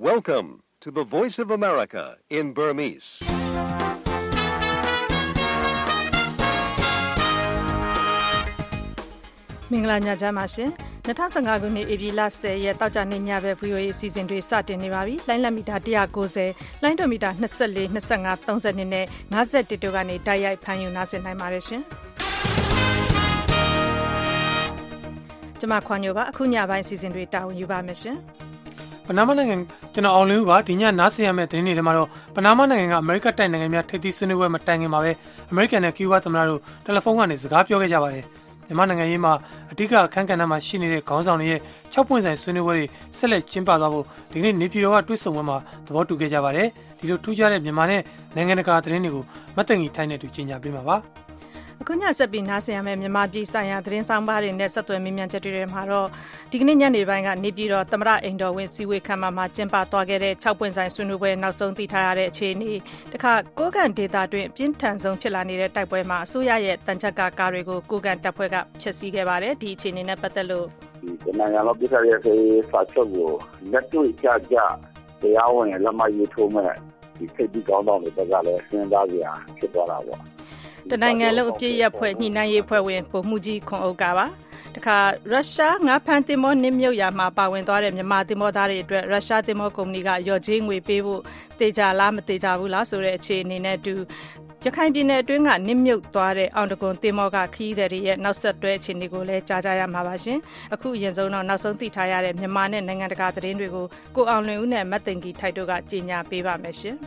Welcome to the Voice of America in Burmese. ။မင်္ဂလာညချမ်းပါရှင်။2015ခုနှစ်ဧပြီလ10ရက်တောက်ကြနေ့ညဘက် VOA အစီအစဉ်တွေစတင်နေပါပြီ။လိုင်းလက်မီတာ190၊လိုင်းဒိုမီတာ24 25 32နဲ့51တို့ကနေတိုက်ရိုက်ဖမ်းယူနားဆင်နိုင်ပါတယ်ရှင်။ကျွန်မခွန်ညိုပါအခုညပိုင်းအစီအစဉ်တွေတာဝန်ယူပါမယ်ရှင်။ပနားမားနိုင်ငံကျွန်တော်အောင်လင်းဦးပါဒီညနားဆင်ရမယ့်သတင်းတွေထဲမှာတော့ပနားမားနိုင်ငံကအမေရိကတိုက်နိုင်ငံများထိပ်သီးဆွေးနွေးပွဲမတိုင်ခင်မှာပဲအမေရိကန်နဲ့ကျူးဘားသမ္မတတို့တယ်လီဖုန်းကနေစကားပြောခဲ့ကြပါတယ်။မြန်မာနိုင်ငံရေးမှာအဓိကအခမ်းကဏ္ဍမှာရှိနေတဲ့ခေါင်းဆောင်တွေရဲ့6ပွင့်ဆိုင်ဆွေးနွေးပွဲတွေဆက်လက်ကျင်းပသွားဖို့ဒီကနေ့နေပြည်တော်ကတွေ့ဆုံပွဲမှာသဘောတူခဲ့ကြပါတယ်။ဒီလိုထူးခြားတဲ့မြန်မာနဲ့နိုင်ငံတကာသတင်းတွေကိုမတ်တင်ကြီးထိုင်းနဲ့တူကြီးညာပေးမှာပါ။အခုညဆက်ပြီးနားဆင်ရမယ့်မြန်မာပြည်ဆိုင်ရာသတင်းဆောင်ပါးတွေနဲ့ဆက်သွယ်မြင်မြန်ချက်တွေမှာတော့ဒီကနေ့ညနေပိုင်းကနေပြည်တော်သမ္မတအိမ်တော်ဝင်စီဝေးခမ်းမှာကျင်းပသွားခဲ့တဲ့6ပွင့်ဆိုင်ဆွေးနွေးပွဲနောက်ဆုံးသိထားရတဲ့အခြေအနေတခါကိုးကန်ဒေတာတွင်အပြင်းထန်ဆုံးဖြစ်လာနေတဲ့တိုက်ပွဲမှာအစိုးရရဲ့တန်ချက်ကားတွေကိုကိုးကန်တပ်ဖွဲ့ကဖျက်ဆီးခဲ့ပါတယ်ဒီအခြေအနေနဲ့ပတ်သက်လို့ဒီနိုင်ငံလုံးပြည်ထားရဲ့စာချုပ်ကိုလက်တွေ့ကြတရားဝင်လက်မှတ်ရေးထိုးမဲ့ဒီဖိတ်ပြီးကောင်းတော့တဲ့ကလည်းစဉ်းစားကြရဖြစ်သွားတာပေါ့တနိုင်ငံလုံးအပြည့်ရဖွဲ့ညှိနှိုင်းရေးဖွဲ့ဝင်ဗိုလ်မှူးကြီးခွန်အုပ်ကပါတခါရုရှားငါးဖမ်းတင်မောနစ်မြုပ်ရာမှာပါဝင်သွားတဲ့မြန်မာတင်မောသားတွေအတွက်ရုရှားတင်မောကုမ္ပဏီကရော်ကြေးငွေပေးဖို့တေချာလားမတေချာဘူးလားဆိုတဲ့အခြေအနေနဲ့တူရခိုင်ပြည်နယ်အတွင်းကနစ်မြုပ်သွားတဲ့အောင်တကွန်တင်မောကခီးတဲ့ရဲ့နောက်ဆက်တွဲအခြေအနေကိုလည်းကြားကြရမှာပါရှင်အခုအရင်ဆုံးတော့နောက်ဆုံးသိထားရတဲ့မြန်မာနဲ့နိုင်ငံတကာသတင်းတွေကိုကိုအောင်လွင်ဦးနဲ့မတ်တင်ကြီးထိုက်တို့ကကြေညာပေးပါမယ်ရှင်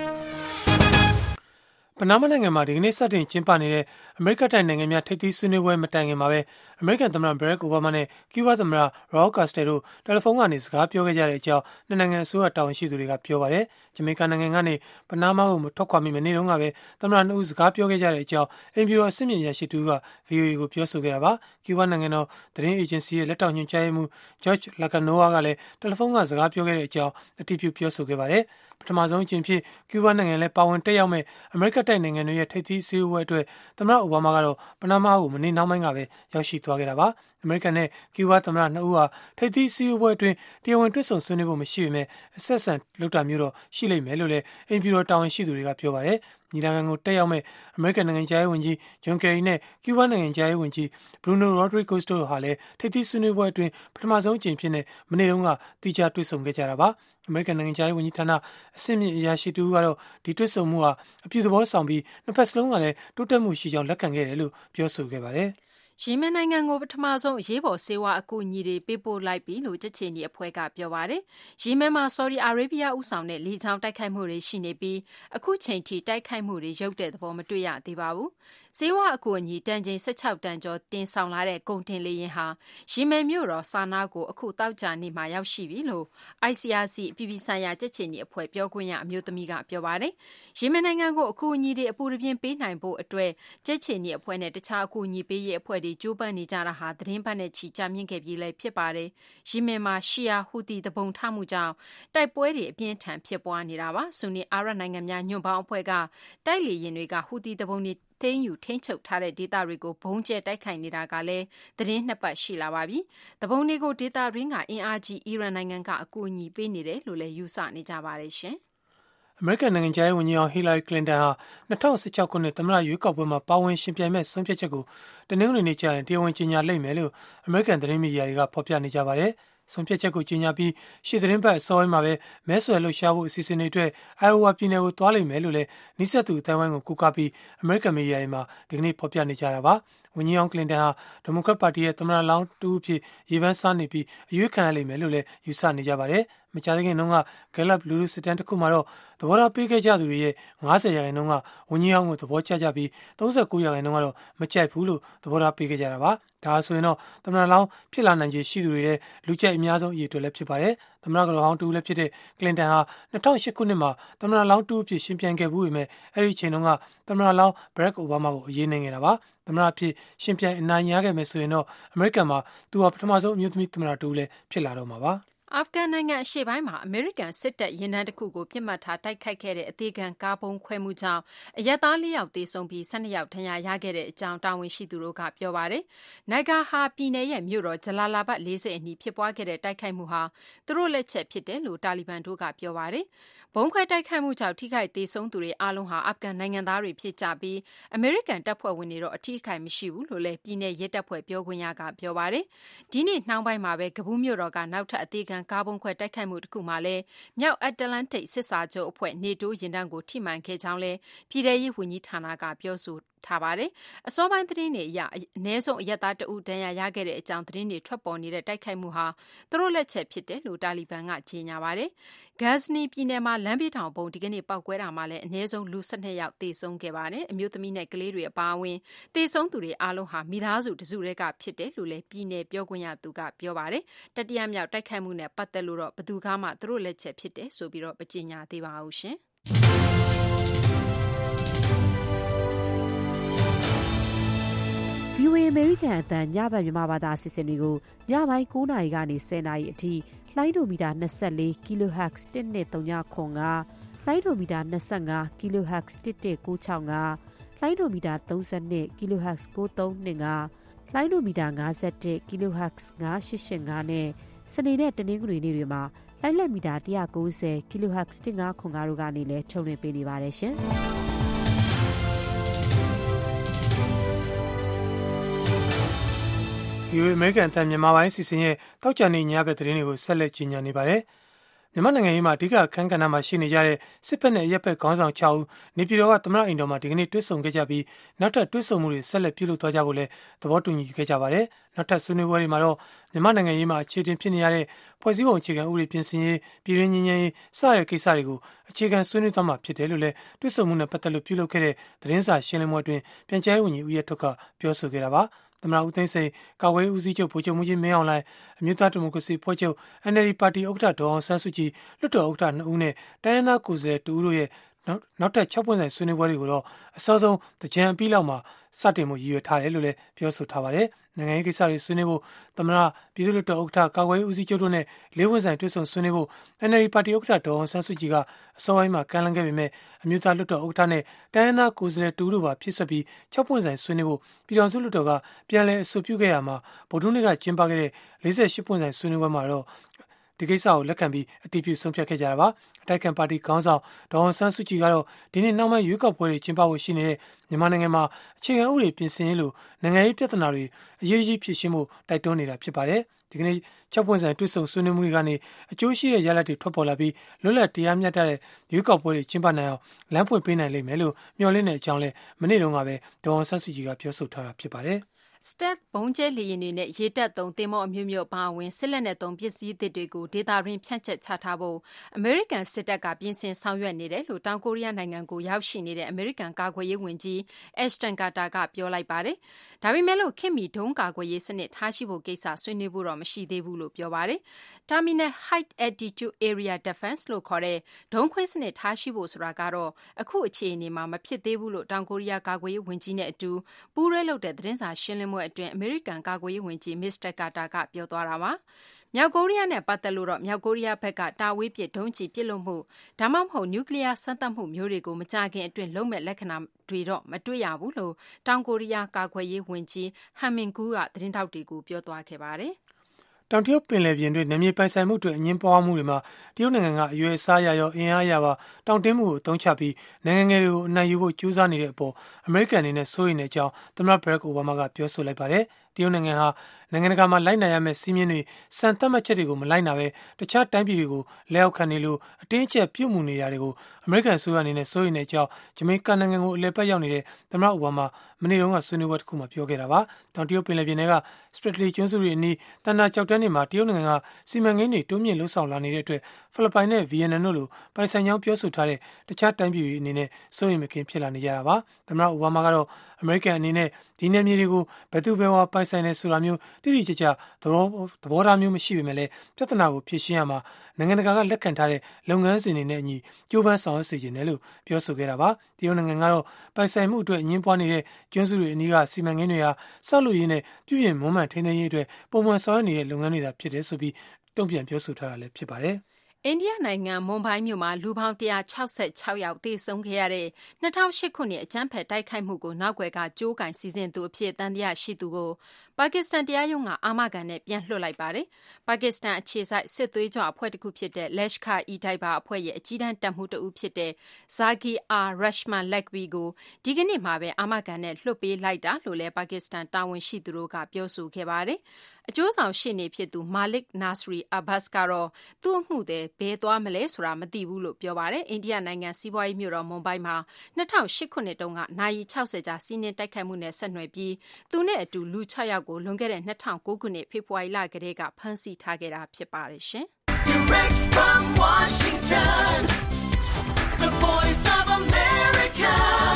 ပနားမားနိုင်ငံမှာဒီကနေ့စတင်ကျင်းပနေတဲ့အမေရိကတိုက်နိုင်ငံများထိပ်သီးဆွေးနွေးပွဲမတိုင်ခင်မှာပဲအမေရိကန်သမ္မတဘရက်အိုဘားမားနဲ့ကျူးဘားသမ္မတရောကာစတယ်တို့တယ်လီဖုန်းကနေစကားပြောခဲ့ကြတဲ့အကြောင်းနိုင်ငံအစိုးရတာဝန်ရှိသူတွေကပြောပါတယ်။ဂျမေကာနိုင်ငံကနေပနားမားကိုထွက်ခွာမိမနေ့တုန်းကပဲသမ္မတနှစ်ဦးစကားပြောခဲ့ကြတဲ့အကြောင်းအင်ဖြူတော်အဆင့်မြင့်ရရှိသူက VOA ကိုပြောဆိုခဲ့တာပါ။ကျူးဘားနိုင်ငံတော်သတင်းအေဂျင်စီရဲ့လက်ထောက်ညွှန်ကြားရေးမှူး George Lacanoa ကလည်းတယ်လီဖုန်းကစကားပြောခဲ့တဲ့အကြောင်းအတည်ပြုပြောဆိုခဲ့ပါတယ်။ပထမဆုံးအကြိမ်ဖြစ်ကျူးဘားနိုင်ငံလည်းပါဝင်တက်ရောက်မဲ့အမေရိကတိုက်နိုင်ငံတွေရဲ့ထိပ်သီးစည်းဝေးပွဲအတွက်သမ္မတအိုဘားမားကတော့ပနားမားကိုမနေ့နောက်ပိုင်းကပဲရောက်ရှိသွားခဲ့တာပါအမေရိကန်နဲ့ကျူးဘားသမ္မတနှစ်ဦးဟာထိပ်သီးစည်းဝေးပွဲအတွင်းတရားဝင်တွေ့ဆုံဆွေးနွေးဖို့မရှိပေမဲ့အဆက်ဆံလုပ်တာမျိုးတော့ရှိလိမ့်မယ်လို့လည်းအင်ဖြူတော်တာဝန်ရှိသူတွေကပြောပါတယ်ညီလာခံကိုတက်ရောက်မဲ့အမေရိကန်နိုင်ငံခြားရေးဝန်ကြီးဂျွန်ကယ်ရီနဲ့ကျူးဘားနိုင်ငံခြားရေးဝန်ကြီးဘရူနိုရိုဒရီဂိုစ်တို့ဟာလည်းထိပ်သီးဆွေးနွေးပွဲအတွင်းပထမဆုံးအကြိမ်ဖြစ်နေမနေ့တုန်းကတိကျတွေ့ဆုံခဲ့ကြတာပါအမေရိကန်နိုင်ငံခြားရေးဝန်ကြီးဌာနအဆင့်မြင့်အရာရှိတူကတော့ဒီတွေ့ဆုံမှုဟာအပြုသဘောဆောင်ပြီးနှစ်ဖက်စလုံးကလည်းတိုးတက်မှုရှိကြောင်းလက်ခံခဲ့တယ်လို့ပြောဆိုခဲ့ပါတယ်ယီမင်နိုင်ငံကိုပထမဆုံးအရေးပေါ်ဆေးဝါးအကူအညီတွေပေးပို့လိုက်ပြီလို့ကြက်ချီနီအဖွဲ့ကပြောပါတယ်။ယီမင်မှာဆော်ဒီအာရေဗျဦးဆောင်တဲ့လေကြောင်းတိုက်ခိုက်မှုတွေရှိနေပြီးအခုချိန်ထိတိုက်ခိုက်မှုတွေရုပ်တဲ့သဘောမတွေ့ရသေးပါဘူး။ဆေးဝါးအကူအညီတန်ချိန်16တန်ကျော်တင်ဆောင်လာတဲ့ကုန်တင်လေယာဉ်ဟာယီမင်မြို့တော်ဆာနာကိုအခုတောက်ကြနေ့မှာရောက်ရှိပြီလို့ ICRC အပြည်ပြည်ဆိုင်ရာကြက်ချီနီအဖွဲ့ပြောခွင့်ရအမျိုးသမီးကပြောပါတယ်။ယီမင်နိုင်ငံကိုအကူအညီတွေအပူတပြင်းပေးနိုင်ဖို့အတွက်ကြက်ချီနီအဖွဲ့နဲ့တခြားအကူအညီပေးရေးအဖွဲ့တွေကြိုးပမ်းနေကြတာဟာသတင်းပတ်နဲ့ချီကြာမြင့်ခဲ့ပြီးလည်းဖြစ်ပါတယ်။ယီမင်မှာရှီယာဟူသီတပုံထမှုကြောင့်တိုက်ပွဲတွေအပြင်းထန်ဖြစ်ပွားနေတာပါ။ဆူနီအာရတ်နိုင်ငံများညွန့်ပေါင်းအဖွဲ့ကတိုက်လေယာဉ်တွေကဟူသီတပုံတွေသိမ်းယူထိန်းချုပ်ထားတဲ့ဒေသတွေကိုဘုံကျဲတိုက်ခိုက်နေတာကလည်းသတင်းနှစ်ပတ်ရှိလာပါပြီ။တပုံတွေကိုဒေသရင်းကအင်အားကြီးအီရန်နိုင်ငံကအကူအညီပေးနေတယ်လို့လည်းယူဆနေကြပါတယ်ရှင်။အမေရိကန်နိုင်ငံခြားရေးဝန်ကြီးအောင်ဟီလာရီကလင်တန်ဟာ2016ခုနှစ်သမ္မတရွေးကောက်ပွဲမှာပါဝင်ရှင်ပြိုင်မဲ့ဆုံးဖြတ်ချက်ကိုတနင်္ဂနွေနေ့ကျရင်တရားဝင်ကြေညာလိမ့်မယ်လို့အမေရိကန်သတင်းမီဒီယာတွေကဖော်ပြနေကြပါတယ်။ဆုံးဖြတ်ချက်ကိုကြေညာပြီးရှေ့သတင်းပတ်အစောပိုင်းမှာပဲမဲဆွယ်လှုပ်ရှားဖို့အစီအစဉ်တွေအတွက်အိုင်အိုဝါပြည်နယ်ကိုသွားလိမ့်မယ်လို့လည်းနှိစက်သူအတိုင်းဝိုင်းကိုကူကားပြီးအမေရိကန်မီဒီယာတွေမှာဒီကနေ့ဖော်ပြနေကြတာပါဝန်ကြီးအောင်ကလင်တန်ဟာဒီမိုကရက်ပါတီရဲ့သမ္မတလောင်းတူအဖြစ်ရေပန်းစားနေပြီးအရွေးခံရလိမ့်မယ်လို့လည်းယူဆနေကြပါတယ်မကြာသေးခင်တုန်းကဂဲလပ်လူလူစစ်တမ်းတစ်ခုမှာတော့သဘောထားပေးခဲ့ကြသူတွေရဲ့90%ကဝန်ကြီးအောင်ကိုသဘောကျကြပြီး39%ကတော့မကြိုက်ဘူးလို့သဘောထားပေးခဲ့ကြတာပါဒါဆိုရင်တော့သမ္မတလောင်းဖြစ်လာနိုင်ခြေရှိသူတွေရဲ့လူကြိုက်အများဆုံးအရေးအတွက်လည်းဖြစ်ပါတယ်သမ္မတကတော်ဟောင်းတူလည်းဖြစ်တဲ့ကလင်တန်ဟာ2008ခုနှစ်မှာသမ္မတလောင်းတူအဖြစ်ရှင်ပြိုင်ခဲ့ဘူးပေမဲ့အဲ့ဒီအချိန်တုန်းကသမ္မတလောင်းဘရက်အိုဘားမားကိုအရေးနိုင်ခဲ့တာပါသမ္မတအဖြစ်ရှင်ပြိုင်အနိုင်ရခဲ့မယ်ဆိုရင်တော့အမေရိကန်မှာသူဟာပထမဆုံးအမျိုးသမီးသမ္မတတူလည်းဖြစ်လာတော့မှာပါအာဖဂန်နိုင်ငံအရှေ့ပိုင်းမှာအမေရိကန်စစ်တပ်ယာဉ်တန်းတစ်ခုကိုပြစ်မှတ်ထားတိုက်ခိုက်ခဲ့တဲ့အသေးခံကားပုံခွဲမှုကြောင့်အရပ်သား4 ယောက်သေဆုံးပြီး12 ယောက်ဒဏ်ရာရခဲ့တဲ့အကြောင်းတာဝန်ရှိသူတို့ကပြောပါတယ်။နိုင်ဂါဟာပြည်နယ်ရဲ့မြို့တော်ဂျလာလာဘတ်လေဆိပ်အနီးဖြစ်ပွားခဲ့တဲ့တိုက်ခိုက်မှုဟာသူတို့လက်ချက်ဖြစ်တယ်လို့တာလီဘန်တို့ကပြောပါတယ်။ဘုံခွဲတိုက်ခိုက်မှုကြောင့်ထိခိုက်သေဆုံးသူတွေအားလုံးဟာအာဖဂန်နိုင်ငံသားတွေဖြစ်ကြပြီးအမေရိကန်တပ်ဖွဲ့ဝင်တွေတော့အထိအခိုက်မရှိဘူးလို့လည်းပြည်내ရဲတပ်ဖွဲ့ပြောခွင့်ရကပြောပါတယ်။ဒီနေ့နှောင်းပိုင်းမှာပဲကဘူးမြို့တော်ကနောက်ထပ်အသေးခံကားပုံခွဲတိုက်ခိုက်မှုတစ်ခုမှာလည်းမြောက်အတ္တလန်တိတ်စစ်စာချုပ်အဖွဲ့နေတိုးရင်တန်းကိုထိမှန်ခဲ့ကြောင်းလည်းပြည်내ရေးဝန်ကြီးဌာနကပြောဆိုထားပါတယ်။အစောပိုင်းသတင်းတွေအရအနည်းဆုံးအရက်သားတဦးဒဏ်ရာရခဲ့တဲ့အကြောင်းသတင်းတွေထွက်ပေါ်နေတဲ့တိုက်ခိုက်မှုဟာသူတို့လက်ချက်ဖြစ်တယ်လို့တာလီဘန်ကကြေညာပါတယ်။ဂတ်ဇနီပြည်နယ်မှာလမ်းဘေးထောင်ဘုံဒီကနေ့ပောက်ကွဲတာမှာလည်းအနည်းဆုံးလူ12 ယောက်သေဆုံးခဲ့ပါတယ်။အမျိုးသမီးနဲ့ကလေးတွေအပါအဝင်သေဆုံးသူတွေအားလုံးဟာမိသားစုတစုတည်းကဖြစ်တယ်လို့လည်းပြည်내ပြောခွင့်ရသူကပြောပါတယ်။တတိယမြောက်တိုက်ခိုက်မှုနဲ့ပတ်သက်လို့တော့ဘယ်သူကမှသူတို့လက်ချက်ဖြစ်တယ်ဆိုပြီးတော့မကြေညာသေးပါဘူးရှင်။ VOA American အသံညဘက်မြန်မာဘာသာအစီအစဉ်တွေကိုညပိုင်း9 နာရီကနေ 10 နာရီအထိလိုင်းဒိုမီတာ24 kHz 1239လိုင်းဒိုမီတာ25 kHz 11965လိုင်းဒိုမီတာ32 kHz 9325လိုင်းဒိုမီတာ51 kHz 9885နဲ့စနေနဲ့တနင်္ဂနွေနေ့တွေမှာလိုင်းလက်မီတာ190 kHz 1505တို့ကနေလည်းထုတ်လွှင့်ပေးနေပါတယ်ရှင်။ VOA American အသံမြန်မာပိုင်းစီစဉ်ရဲ့တောက်ကြနေညဘက်သတင်းတွေကိုဆက်လက်ကြီးညာနေပါတယ်။မြန်မာနိုင်ငံရေးမှာအဓိကအခန်းကဏ္ဍမှာရှိနေကြတဲ့စစ်ဖက်နဲ့ရပ်ဖက်ခေါင်းဆောင်6ဦးနေပြည်တော်ကသမ္မတအိမ်တော်မှာဒီကနေ့တွေ့ဆုံခဲ့ကြပြီးနောက်ထပ်တွေ့ဆုံမှုတွေဆက်လက်ပြုလုပ်သွားကြဖို့လည်းသဘောတူညီခဲ့ကြပါတယ်။နောက်ထပ်ဆွေးနွေးပွဲတွေမှာတော့မြန်မာနိုင်ငံရေးမှာအခြေတင်ဖြစ်နေရတဲ့ဖွဲ့စည်းပုံအခြေခံဥပဒေပြင်ဆင်ရေးပြည်တွင်းငြိမ်းချမ်းရေးစတဲ့ကိစ္စတွေကိုအခြေခံဆွေးနွေးသွားမှာဖြစ်တယ်လို့လည်းတွေ့ဆုံမှုနဲ့ပတ်သက်လို့ပြုလုပ်ခဲ့တဲ့သတင်းစာရှင်းလင်းပွဲအတွင်းပြန်ကြားရေးဝန်ကြီးဦးရဲထွဋ်ကပြောဆိုခဲ့တာပါ။သမ္မတဦးသိန်းစိန်ကာကွယ်ဦးစီးချုပ်ဗိုလ်ချုပ်မှူးကြီးမင်းအောင်လှိုင်အမျိုးသားဒီမိုကရေစီဖွဲ့ချုပ် NLD ပါတီဥက္ကဋ္ဌဒေါ်အောင်ဆန်းစုကြည်လွှတ်တော်ဥက္ကဋ္ဌ2ဦးနဲ့တိုင်းရင်းသားကိုယ်စားလှယ်2ဦးတို့ရဲ့နောက်ထပ်6ပွင့်ဆိုင်ဆွေးနွေးပွဲတွေကိုတော့အစောဆုံးတကြံအပြီးလောက်မှာစတင်မှုရည်ရွယ်ထားတယ်လို့လည်းပြောဆိုထားပါတယ်။နိုင်ငံရေးကိစ္စတွေဆွေးနွေးဖို့သမ္မတပြည်သူ့လွှတ်တော်ဥက္ကဋ္ဌကာကွယ်ဦးစီးချုပ်တို့နဲ့၄ပွင့်ဆိုင်တွေ့ဆုံဆွေးနွေးဖို့ NLD ပါတီဥက္ကဋ္ဌဒေါ်အောင်ဆန်းစုကြည်ကအစောပိုင်းမှာကမ်းလှမ်းခဲ့ပေမဲ့အမျိုးသားလွှတ်တော်ဥက္ကဋ္ဌနဲ့တိုင်းရင်းသားကိုယ်စားလှယ်2ဦးတို့ပါဖြစ်ဆက်ပြီး6ပွင့်ဆိုင်ဆွေးနွေးဖို့ပြည်ထောင်စုလွှတ်တော်ကပြန်လည်အဆိုပြုခဲ့ရမှာဗုဒ္ဓနေ့ကကျင်းပခဲ့တဲ့48ပွင့်ဆိုင်ဆွေးနွေးပွဲမှာတော့ဒီကိစ္စကိုလက်ခံပြီးအတည်ပြုဆုံးဖြတ်ခဲ့ကြတာပါအတိုက်ခံပါတီခေါင်းဆောင်ဒေါ်အောင်ဆန်းစုကြည်ကတော့ဒီနေ့နောက်ပိုင်းရွေးကောက်ပွဲတွေကျင်းပဖို့ရှိနေတဲ့မြန်မာနိုင်ငံမှာအခြေခံဥပဒေပြင်ဆင်ရေးလိုနိုင်ငံရေးပြဿနာတွေအရေးကြီးဖြစ်ရှင်းမှုတိုက်တွန်းနေတာဖြစ်ပါတယ်ဒီကနေ့6ပွင့်ဆိုင်တွေ့ဆုံဆွေးနွေးမှုတွေကနေအကျိုးရှိတဲ့ရလဒ်တွေထွက်ပေါ်လာပြီးလွတ်လပ်တရားမျှတတဲ့ရွေးကောက်ပွဲတွေကျင်းပနိုင်အောင်လမ်းဖွင့်ပေးနိုင်လိမ့်မယ်လို့မျှော်လင့်တဲ့အကြောင်းလဲမနေ့တုန်းကပဲဒေါ်အောင်ဆန်းစုကြည်ကပြောဆိုထားတာဖြစ်ပါတယ် Stealth ဘုံကျဲလေယာဉ်တွေနဲ့ရေတပ်သုံးသင်္ဘောအမျိုးမျိုးပါဝင်စစ်လက်နဲ့သုံးပစ္စည်းသစ်တွေကိုဒေသတွင်းဖြန့်ကျက်ချထားဖို့အမေရိကန်စစ်တပ်ကပြင်ဆင်ဆောင်ရွက်နေတယ်လို့တောင်ကိုရီးယားနိုင်ငံကိုရောက်ရှိနေတဲ့အမေရိကန်ကာကွယ်ရေးဝန်ကြီး Ashton Carter ကပြောလိုက်ပါတယ်။ဒါပေမဲ့လို့ခင်မီဒုံးကာကွယ်ရေးစနစ်ထားရှိဖို့ကိစ္စဆွေးနွေးဖို့တော့မရှိသေးဘူးလို့ပြောပါတယ်။ Terminal High Altitude Area Defense လို့ခေါ်တဲ့ဒုံးခွင်းစနစ်ထားရှိဖို့ဆိုတာကတော့အခုအခြေအနေမှာမဖြစ်သေးဘူးလို့တောင်ကိုရီးယားကာကွယ်ရေးဝန်ကြီးနဲ့အတူပူးရဲလုပ်တဲ့သတင်းစာရှင်းလင်းပွဲအတွင်းအမေရိကန်ကာကွယ်ရေးဝန်ကြီး Mr. Carter ကပြောသွားတာပါ။မြောက်ကိုရီးယားနဲ့ပတ်သက်လို့တော့မြောက်ကိုရီးယားဘက်ကတာဝေးပစ်ဒုံးကျည်ပစ်လွှတ်မှုဒါမှမဟုတ်နျူကလ িয়ার စမ်းသပ်မှုမျိုးတွေကိုမကြခင်အတွင်းလုံးမဲ့လက္ခဏာတွေတော့မတွေ့ရဘူးလို့တောင်ကိုရီးယားကာကွယ်ရေးဝန်ကြီး Han Min-gu ကသတင်းထောက်တွေကိုပြောသွားခဲ့ပါတယ်။တောင်တရုတ်ပင်လယ်ပြင်တွင်နယ်မြေပိုင်ဆိုင်မှုတွေအငင်းပွားမှုတွေမှာတရုတ်နိုင်ငံကအရွယ်အစားရရောအင်အားရပါတောင်တင်းမှုကိုအသုံးချပြီးနိုင်ငံငယ်တွေကိုအနိုင်ယူဖို့ကြိုးစားနေတဲ့အပေါ်အမေရိကန်အနေနဲ့စိုးရိမ်တဲ့အကြောင်းသမ္မတဘရက်အိုဘားမားကပြောဆိုလိုက်ပါတယ်။တရုတ်နိုင်ငံဟာနိုင်ငံတကာမှာလိုက်နာရမယ့်စည်းမျဉ်းတွေစံသတ်မှတ်ချက်တွေကိုမလိုက်နာဘဲတခြားတိုင်းပြည်တွေကိုလက်အောက်ခံနေလို့အတင်းအကျပ်ပြုတ်မှုနေတာတွေကိုအမေရိကန်ဆိုရအနေနဲ့စိုးရိမ်တဲ့အကြောင်းဂျမေကာနိုင်ငံကိုအလဲပတ်ရောက်နေတဲ့သမ္မတအိုဘားမားမနေ့တုန်းကဆွေးနွေးပွဲတစ်ခုမှာပြောခဲ့တာပါ။တောင်တရုတ်ပင်လယ်ပြင်ထဲက Spratly ကျွန်းစုတွေအနီးတန်တာကြောက်တန်းတွေမှာတရုတ်နိုင်ငံကစီမံကိန်းတွေတိုးမြင့်လှုပ်ဆောင်လာနေတဲ့အတွက်ဖိလစ်ပိုင်နဲ့ဗီယက်နမ်တို့လိုပိုင်ဆိုင်ကြောင်းပြောဆိုထားတဲ့တခြားတိုင်းပြည်တွေအနေနဲ့စိုးရိမ်မကင်းဖြစ်လာနေကြတာပါ။သမ္မတအိုဘားမားကတော့အမေရိကန်အနေနဲ့ဒီနယ်မြေတွေကိုဘယ်သူဘယ်ဝါပိုင်ဆိုင်နေဆိုတာမျိုးတိတိကျကျသဘောထားမျိုးမရှိပေမဲ့လည်းပြဿနာကိုဖြေရှင်းရမှာနိုင်ငံတကာကလက်ခံထားတဲ့လုပ်ငန်းစဉ်တွေနဲ့အညီကြိုးပမ်းဆောင်ရွက်စေချင်တယ်လို့ပြောဆိုခဲ့တာပါ။တရုတ်နိုင်ငံကတော့ပိုင်ဆိုင်မှုအတွက်အငင်းပွားနေတဲ့ကျွန်းစုတွေအနီးကစီမံကိန်းတွေဟာဆောက်လုပ်ရေးနဲ့ပြုပြင်မွမ်းမံထိန်းသိမ်းရေးအတွက်ပုံမှန်ဆောင်ရွက်နေတဲ့လုပ်ငန်းတွေသာဖြစ်တယ်ဆိုပြီးတုံ့ပြန်ပြောဆိုထားတာလည်းဖြစ်ပါတယ်။အိန္ဒိယနိုင်ငံမွန်ဘိုင်းမြို့မှာလူပေါင်း166ယောက်သေဆုံးခဲ့ရတဲ့2008ခုနှစ်အကြမ်းဖက်တိုက်ခိုက်မှုကိုနောက်ွယ်ကကြိုးကင်စီစဉ်သူအဖြစ်သံသယရှိသူကိုပါကစ္စတန်တရားရုံးကအာမခံနဲ့ပြန်လွှတ်လိုက်ပါတယ်။ပါကစ္စတန်အခြေစိုက်စစ်သွေးကြွအဖွဲ့တစ်ခုဖြစ်တဲ့ Lashkar-e-Taiba အဖွဲ့ရဲ့အကြီးတန်းတပ်မှူးတဦးဖြစ်တဲ့ Zakir Rashman Lakhvi ကိုဒီကနေ့မှာပဲအာမခံနဲ့လွှတ်ပေးလိုက်တာလို့လည်းပါကစ္စတန်တာဝန်ရှိသူတို့ကပြောဆိုခဲ့ပါတယ်။အကျိုးဆောင်ရှေ့နေဖြစ်သူ Malik Nasri Abbas ကတော့သူ့အမှုသည်ဘယ်သွားမလဲဆိုတာမသိဘူးလို့ပြောပါတယ်။အိန္ဒိယနိုင်ငံစီးပွားရေးမြို့တော်မွန်ဘိုင်းမှာ2008ခုနှစ်တုန်းကနာရီ60ကြာစီးနင်းတိုက်ခိုက်မှုနဲ့ဆက်နွယ်ပြီးသူနဲ့အတူလူ6ယောက်ကိုလွန်ခဲ့တဲ့2009ခုနှစ်ဖေဖော်ဝါရီလကတည်းကဖမ်းဆီးထားခဲ့တာဖြစ်ပါတယ်ရှင်။ Direct from Washington, the Voice of America,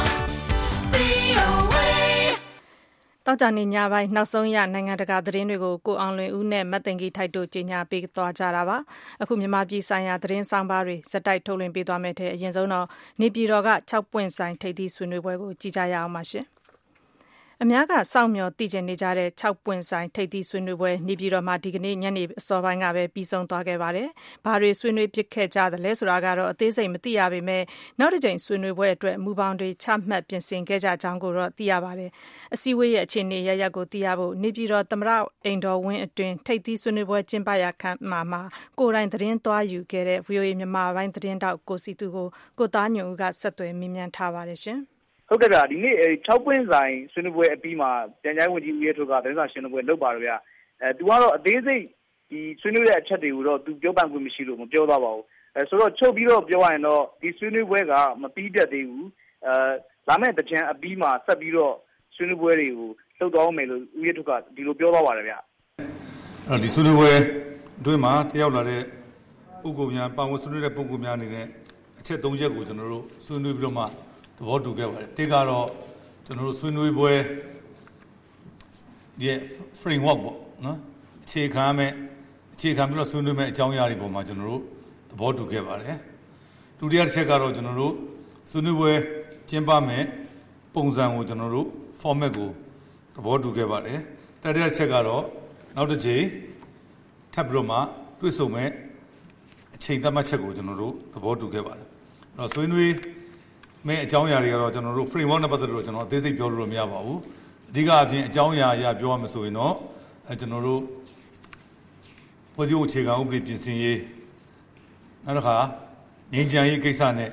VOA တောက်ကြနေညပိုင်းနောက်ဆုံးရနိုင်ငံတကာသတင်းတွေကိုကိုအောင်လွင်ဦးနဲ့မတ်တင်ကြီးထိုက်တို့ကြီးညာပေးသွားကြတာပါအခုမြန်မာပြည်ဆိုင်ရာသတင်းဆောင်ပါတွေစက်တိုက်ထုတ်လွှင့်ပေးသွားမယ်တဲ့အရင်ဆုံးတော့နေပြည်တော်က6ပွင့်ဆိုင်ထိပ်သီးဆွေးနွေးပွဲကိုကြည့်ကြရအောင်ပါရှင်အများကစောင့်မျှော်တည်ကျင်နေကြတဲ့6ပွင့်ဆိုင်ထိပ်သီးဆွေးနွေးပွဲနေပြည်တော်မှာဒီကနေ့ညနေအစောပိုင်းကပဲပြီးဆုံးသွားခဲ့ပါတယ်။ဘာတွေဆွေးနွေးဖြစ်ခဲ့ကြသလဲဆိုတာကတော့အသေးစိတ်မသိရပေမဲ့နောက်တစ်ကြိမ်ဆွေးနွေးပွဲအတွက်မူပေါင်းတွေချမှတ်ပြင်ဆင်ခဲ့ကြကြောင်းကိုတော့သိရပါတယ်။အစည်းအဝေးရဲ့အခြေအနေရရက်ကိုသိရဖို့နေပြည်တော်သမ္မတအိမ်တော်ဝင်းအတွင်ထိပ်သီးဆွေးနွေးပွဲကျင်းပရာခန်းမှာကိုယ်တိုင်သတင်းသွားယူခဲ့တဲ့ VOA မြန်မာပိုင်းသတင်းတောက်ကိုစီသူကိုသားညွန့်ဦးကဆက်သွယ်မေးမြန်းထားပါတယ်ရှင်။ဟုတ်ကဲ့ဗျာဒီနေ့6ပွင့်ဆိုင်ဆွေးနွေးပွဲအပြီးမှာပြန်ကြားဝန်ကြီးဦးရဲထွန်းကသတင်းစာရှင်းလင်းပွဲလုပ်ပါတော့ဗျာသူကတော့အသေးစိတ်ဒီဆွေးနွေးတဲ့အချက်တွေကိုတော့သူပြောပန့်ခွင့်မရှိလို့မပြောသွားပါဘူးဆိုတော့ချုပ်ပြီးတော့ပြောရရင်တော့ဒီဆွေးနွေးပွဲကမပြီးပြတ်သေးဘူးလာမယ့်တကြံအပြီးမှာဆက်ပြီးတော့ဆွေးနွေးပွဲတွေကိုလှုပ်သွားမယ်လို့ဦးရဲထွန်းကဒီလိုပြောသွားပါတယ်ဗျာဒီဆွေးနွေးပွဲအတွင်းမှာတယောက်လာတဲ့ပုဂ္ဂိုလ်များပါဝင်ဆွေးနွေးတဲ့ပုဂ္ဂိုလ်များအနေနဲ့အချက်3ချက်ကိုကျွန်တော်တို့ဆွေးနွေးပြီးတော့မှသဘောတူခဲ့ပါတယ်တစ်ကတော့ကျွန်တော်တို့ဆွေးနွေးပွဲရဲ့ framework ပေါ့နော်အခြေခံပြီးတော့ဆွေးနွေးမဲ့အကြောင်းအရာတွေပေါ်မှာကျွန်တော်တို့သဘောတူခဲ့ပါတယ်ဒုတိယတစ်ချက်ကတော့ကျွန်တော်တို့ဆွေးနွေးပွဲကျင်းပမဲ့ပုံစံကိုကျွန်တော်တို့ format ကိုသဘောတူခဲ့ပါတယ်တတိယတစ်ချက်ကတော့နောက်တစ်ချိန်ထပ်ပြီးတော့မှတွေ့ဆုံမဲ့အချိန်သတ်မှတ်ချက်ကိုကျွန်တော်တို့သဘောတူခဲ့ပါတယ်အဲ့တော့ဆွေးနွေးမဲ့အကြောင်းအရာတွေကတော့ကျွန်တော်တို့ framework နဲ့ပတ်သက်လို့ကျွန်တော်အသေးစိတ်ပြောလို့မရပါဘူးအဓိကအပြင်အကြောင်းအရာအရပြောရမှာဆိုရင်တော့ကျွန်တော်တို့ဖွဲ့စည်းပုံအခြေခံဥပဒေပြင်ဆင်ရေးနောက်တစ်ခါငြိမ်းချမ်းရေးကိစ္စနဲ့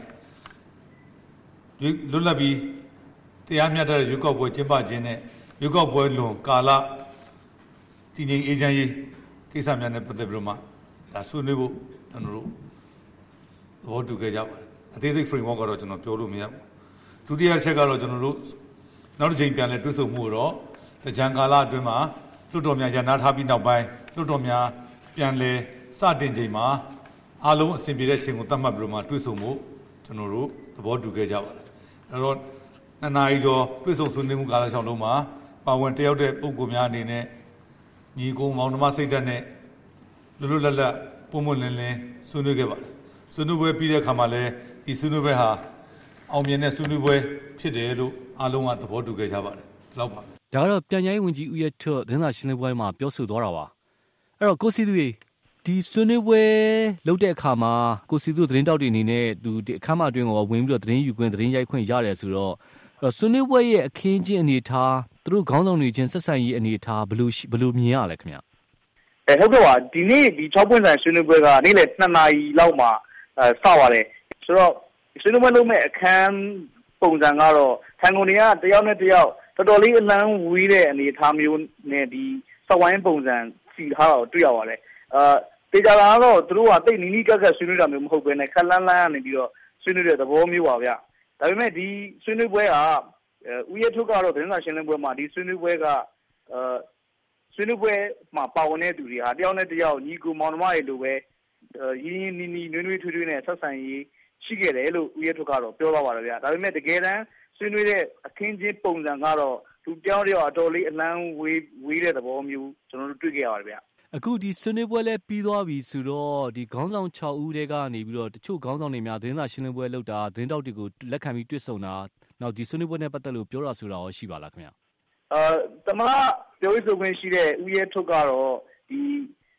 လွတ်လပ်ပြီးတရားမျှတတဲ့ရွေးကောက်ပွဲကျင်းပခြင်းနဲ့ရွေးကောက်ပွဲလွန်ကာလတည်ငြိမ်အေးချမ်းရေးကိစ္စများနဲ့ပတ်သက်ပြီးတော့မှဒါဆွေးနွေးဖို့ကျွန်တော်တို့သဘောတူခဲ့ကြပါတယ်အသေးစိတ် framework ကတော့ကျွန်တော်ပြောလို့မရဘူးဒုတိယချက်ကတော့ကျွန်တော်တို့နောက်တစ်ချိန်ပြန်လဲတွဲဆုံမှုတော့ကြံကာလအတွင်းမှာလွှတ်တော်များရနာထားပြီးနောက်ပိုင်းလွှတ်တော်များပြန်လဲစတင်ချိန်မှာအားလုံးအဆင်ပြေတဲ့ချိန်ကိုသတ်မှတ်ပြီးတော့မှတွဲဆုံမှုကျွန်တော်တို့သဘောတူခဲ့ကြပါတယ်အဲ့တော့နှစ်နာရီကျော်တွဲဆုံဆွေးနွေးမှုကာလ6လုံးမှာပါဝင်တယောက်တဲ့ပုဂ္ဂိုလ်များအနေနဲ့ညီကုံမောင်နှမစိတ်ဓာတ်နဲ့လွတ်လွတ်လပ်လပ်ပုံမလင်းလင်းဆွေးနွေးခဲ့ပါတယ်ဆွေးနွေးပွဲပြီးတဲ့အခါမှာလည်းဒီဆွေးနွေးပွဲဟာအောင်မြင်တဲ့ဆွေးနွေးပွဲဖြစ်တယ်လို့အားလုံးကသဘောတူခဲ့ကြပါတယ်ဒီလောက်ပါဒါကတော့ပြန်ကြားရေးဝန်ကြီးဦးရဲထွန်းသတင်းစာရှင်းလင်းပွဲမှာပြောဆိုသွားတာပါအဲ့တော့ကိုစီသူဒီဆွေးနွေးပွဲလုပ်တဲ့အခါမှာကိုစီသူသတင်းတောက်တွေအနေနဲ့ဒီအခမ်းအနားအတွင်းကိုဝင်ပြီးတော့သတင်းယူခွင့်သတင်းရိုက်ခွင့်ရတယ်ဆိုတော့ဆွေးနွေးပွဲရဲ့အခင်းချင်းအနေထားသူတို့ခေါင်းဆောင်တွေချင်းဆက်ဆံရေးအနေထားဘယ်လိုမြင်ရလဲခင်ဗျဟုတ်ကဲ့ပါဒီနေ့ဒီ6ပွင့်ဆိုင်ဆွေးနွေးပွဲကနေ့လယ်2နာရီလောက်မှာစပါတယ်ဆိုတော့ဆွေးနွေးပွဲလုပ်မဲ့အခန်းပုံစံကတော့ထိုင်ကုန်တွေကတယောက်နဲ့တယောက်တော်တော်လေးအလန်းဝေးတဲ့အနေအထားမျိုးနဲ့ဒီစဝိုင်းပုံစံစီထားတာကိုတွေ့ရပါတယ်တေချာလာတော့သူတို့ကတိတ်နီးနီးကက်ကက်ဆွေးနွေးတာမျိုးမဟုတ်ဘဲနဲ့ခက်လန်းလန်းကနေပြီးတော့ဆွေးနွေးတဲ့သဘောမျိုးပါဗျဒါပေမဲ့ဒီဆွေးနွေးပွဲကဦးရဲထုတ်ကတော့သတင်းစာရှင်းလင်းပွဲမှာဒီဆွေးနွေးပွဲကဆွေးနွေးပွဲမှာပါဝင်တဲ့သူတွေဟာတယောက်နဲ့တယောက်ညီကိုမောင်နှမတွေလိုပဲရင်းရင်းနီးနီးနွေးနွေးထွေးထွေးနဲ့ဆက်ဆံရေးရှိခဲ့တယ်လို့ဦးရဲထုတ်ကတော့ပြောသွားပါတယ်ဗျဒါပေမဲ့တကယ်တမ်းဆွေးနွေးတဲ့အခင်းချင်းပုံစံကတော့သူတယောက်တယောက်အတော်လေးအလန်းဝေးတဲ့သဘောမျိုးကျွန်တော်တို့တွေ့ခဲ့ရပါတယ်ဗျအခုဒီဆွေးနွေးပွဲလည်းပြီးသွားပြီဆိုတော့ဒီခေါင်းဆောင်6ဦးတဲကနေပြီးတော့တချို့ခေါင်းဆောင်တွေများသတင်းစာရှင်းလင်းပွဲလုပ်တာသတင်းတောက်တွေကိုလက်ခံပြီးတွေ့ဆုံတာနောက်ဒီဆွေးနွေးပွဲနဲ့ပတ်သက်လို့ပြောတာဆိုတာရောရှိပါလားခင်ဗျသမ္မတပြောရေးဆိုခွင့်ရှိတဲ့ဦးရဲထုတ်ကတော့ဒီသူ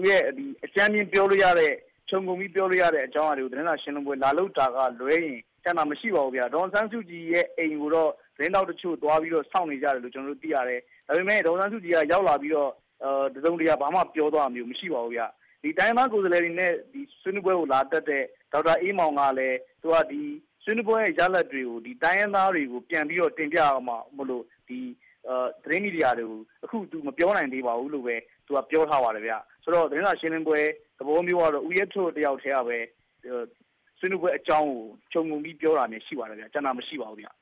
ရဲ့ဒီအကြမ်းပြင်းပြောလို့ရတဲ့ခြုံငုံပြီးပြောလို့ရတဲ့အကြောင်းအရာတွေကိုသတင်းစာရှင်းလင်းပွဲလာလို့တာကလွဲရင်ကျန်တာမရှိပါဘူးဗျာဒေါ်ဆန်းစုကြည်ရဲ့အိမ်ကိုတော့သတင်းတော်တချို့သွားပြီးတော့စောင့်နေကြတယ်လို့ကျွန်တော်တို့သိရတယ်ဒါပေမဲ့ဒေါ်ဆန်းစုကြည်ကရောက်လာပြီးတော့တစုံတရာဘာမှပြောသွားမျိုးမရှိပါဘူးဗျာဒီတိုင်းသားကိုယ်စားလှယ်တွေနဲ့ဒီဆွေးနွေးပွဲကိုလာတက်တဲ့ဒေါက်တာအေးမောင်ကလည်းသူကဒီဆွေးနွေးပွဲရဲ့ရလဒ်တွေကိုဒီတိုင်းသားတွေကိုပြန်ပြီးတော့တင်ပြအောင်မလို့ဒီသတင်းမီဒီယာတွေကိုအခုသူမပြောနိုင်သေးပါဘူးလို့ပဲသူကပြောထားပါတယ်ဗျဆိုတော့သတင်းစာရှင်းလင်းပွဲသဘောမျိုးကတော့ဦးရဲထွဋ်တယောက်တည်းကပဲဆွေးနွေးပွဲအကြောင်းကိုခြုံငုံပြီးပြောတာမျိုးရှိပါတယ်ဗျကျန်တာမရှိပါဘူးဗျ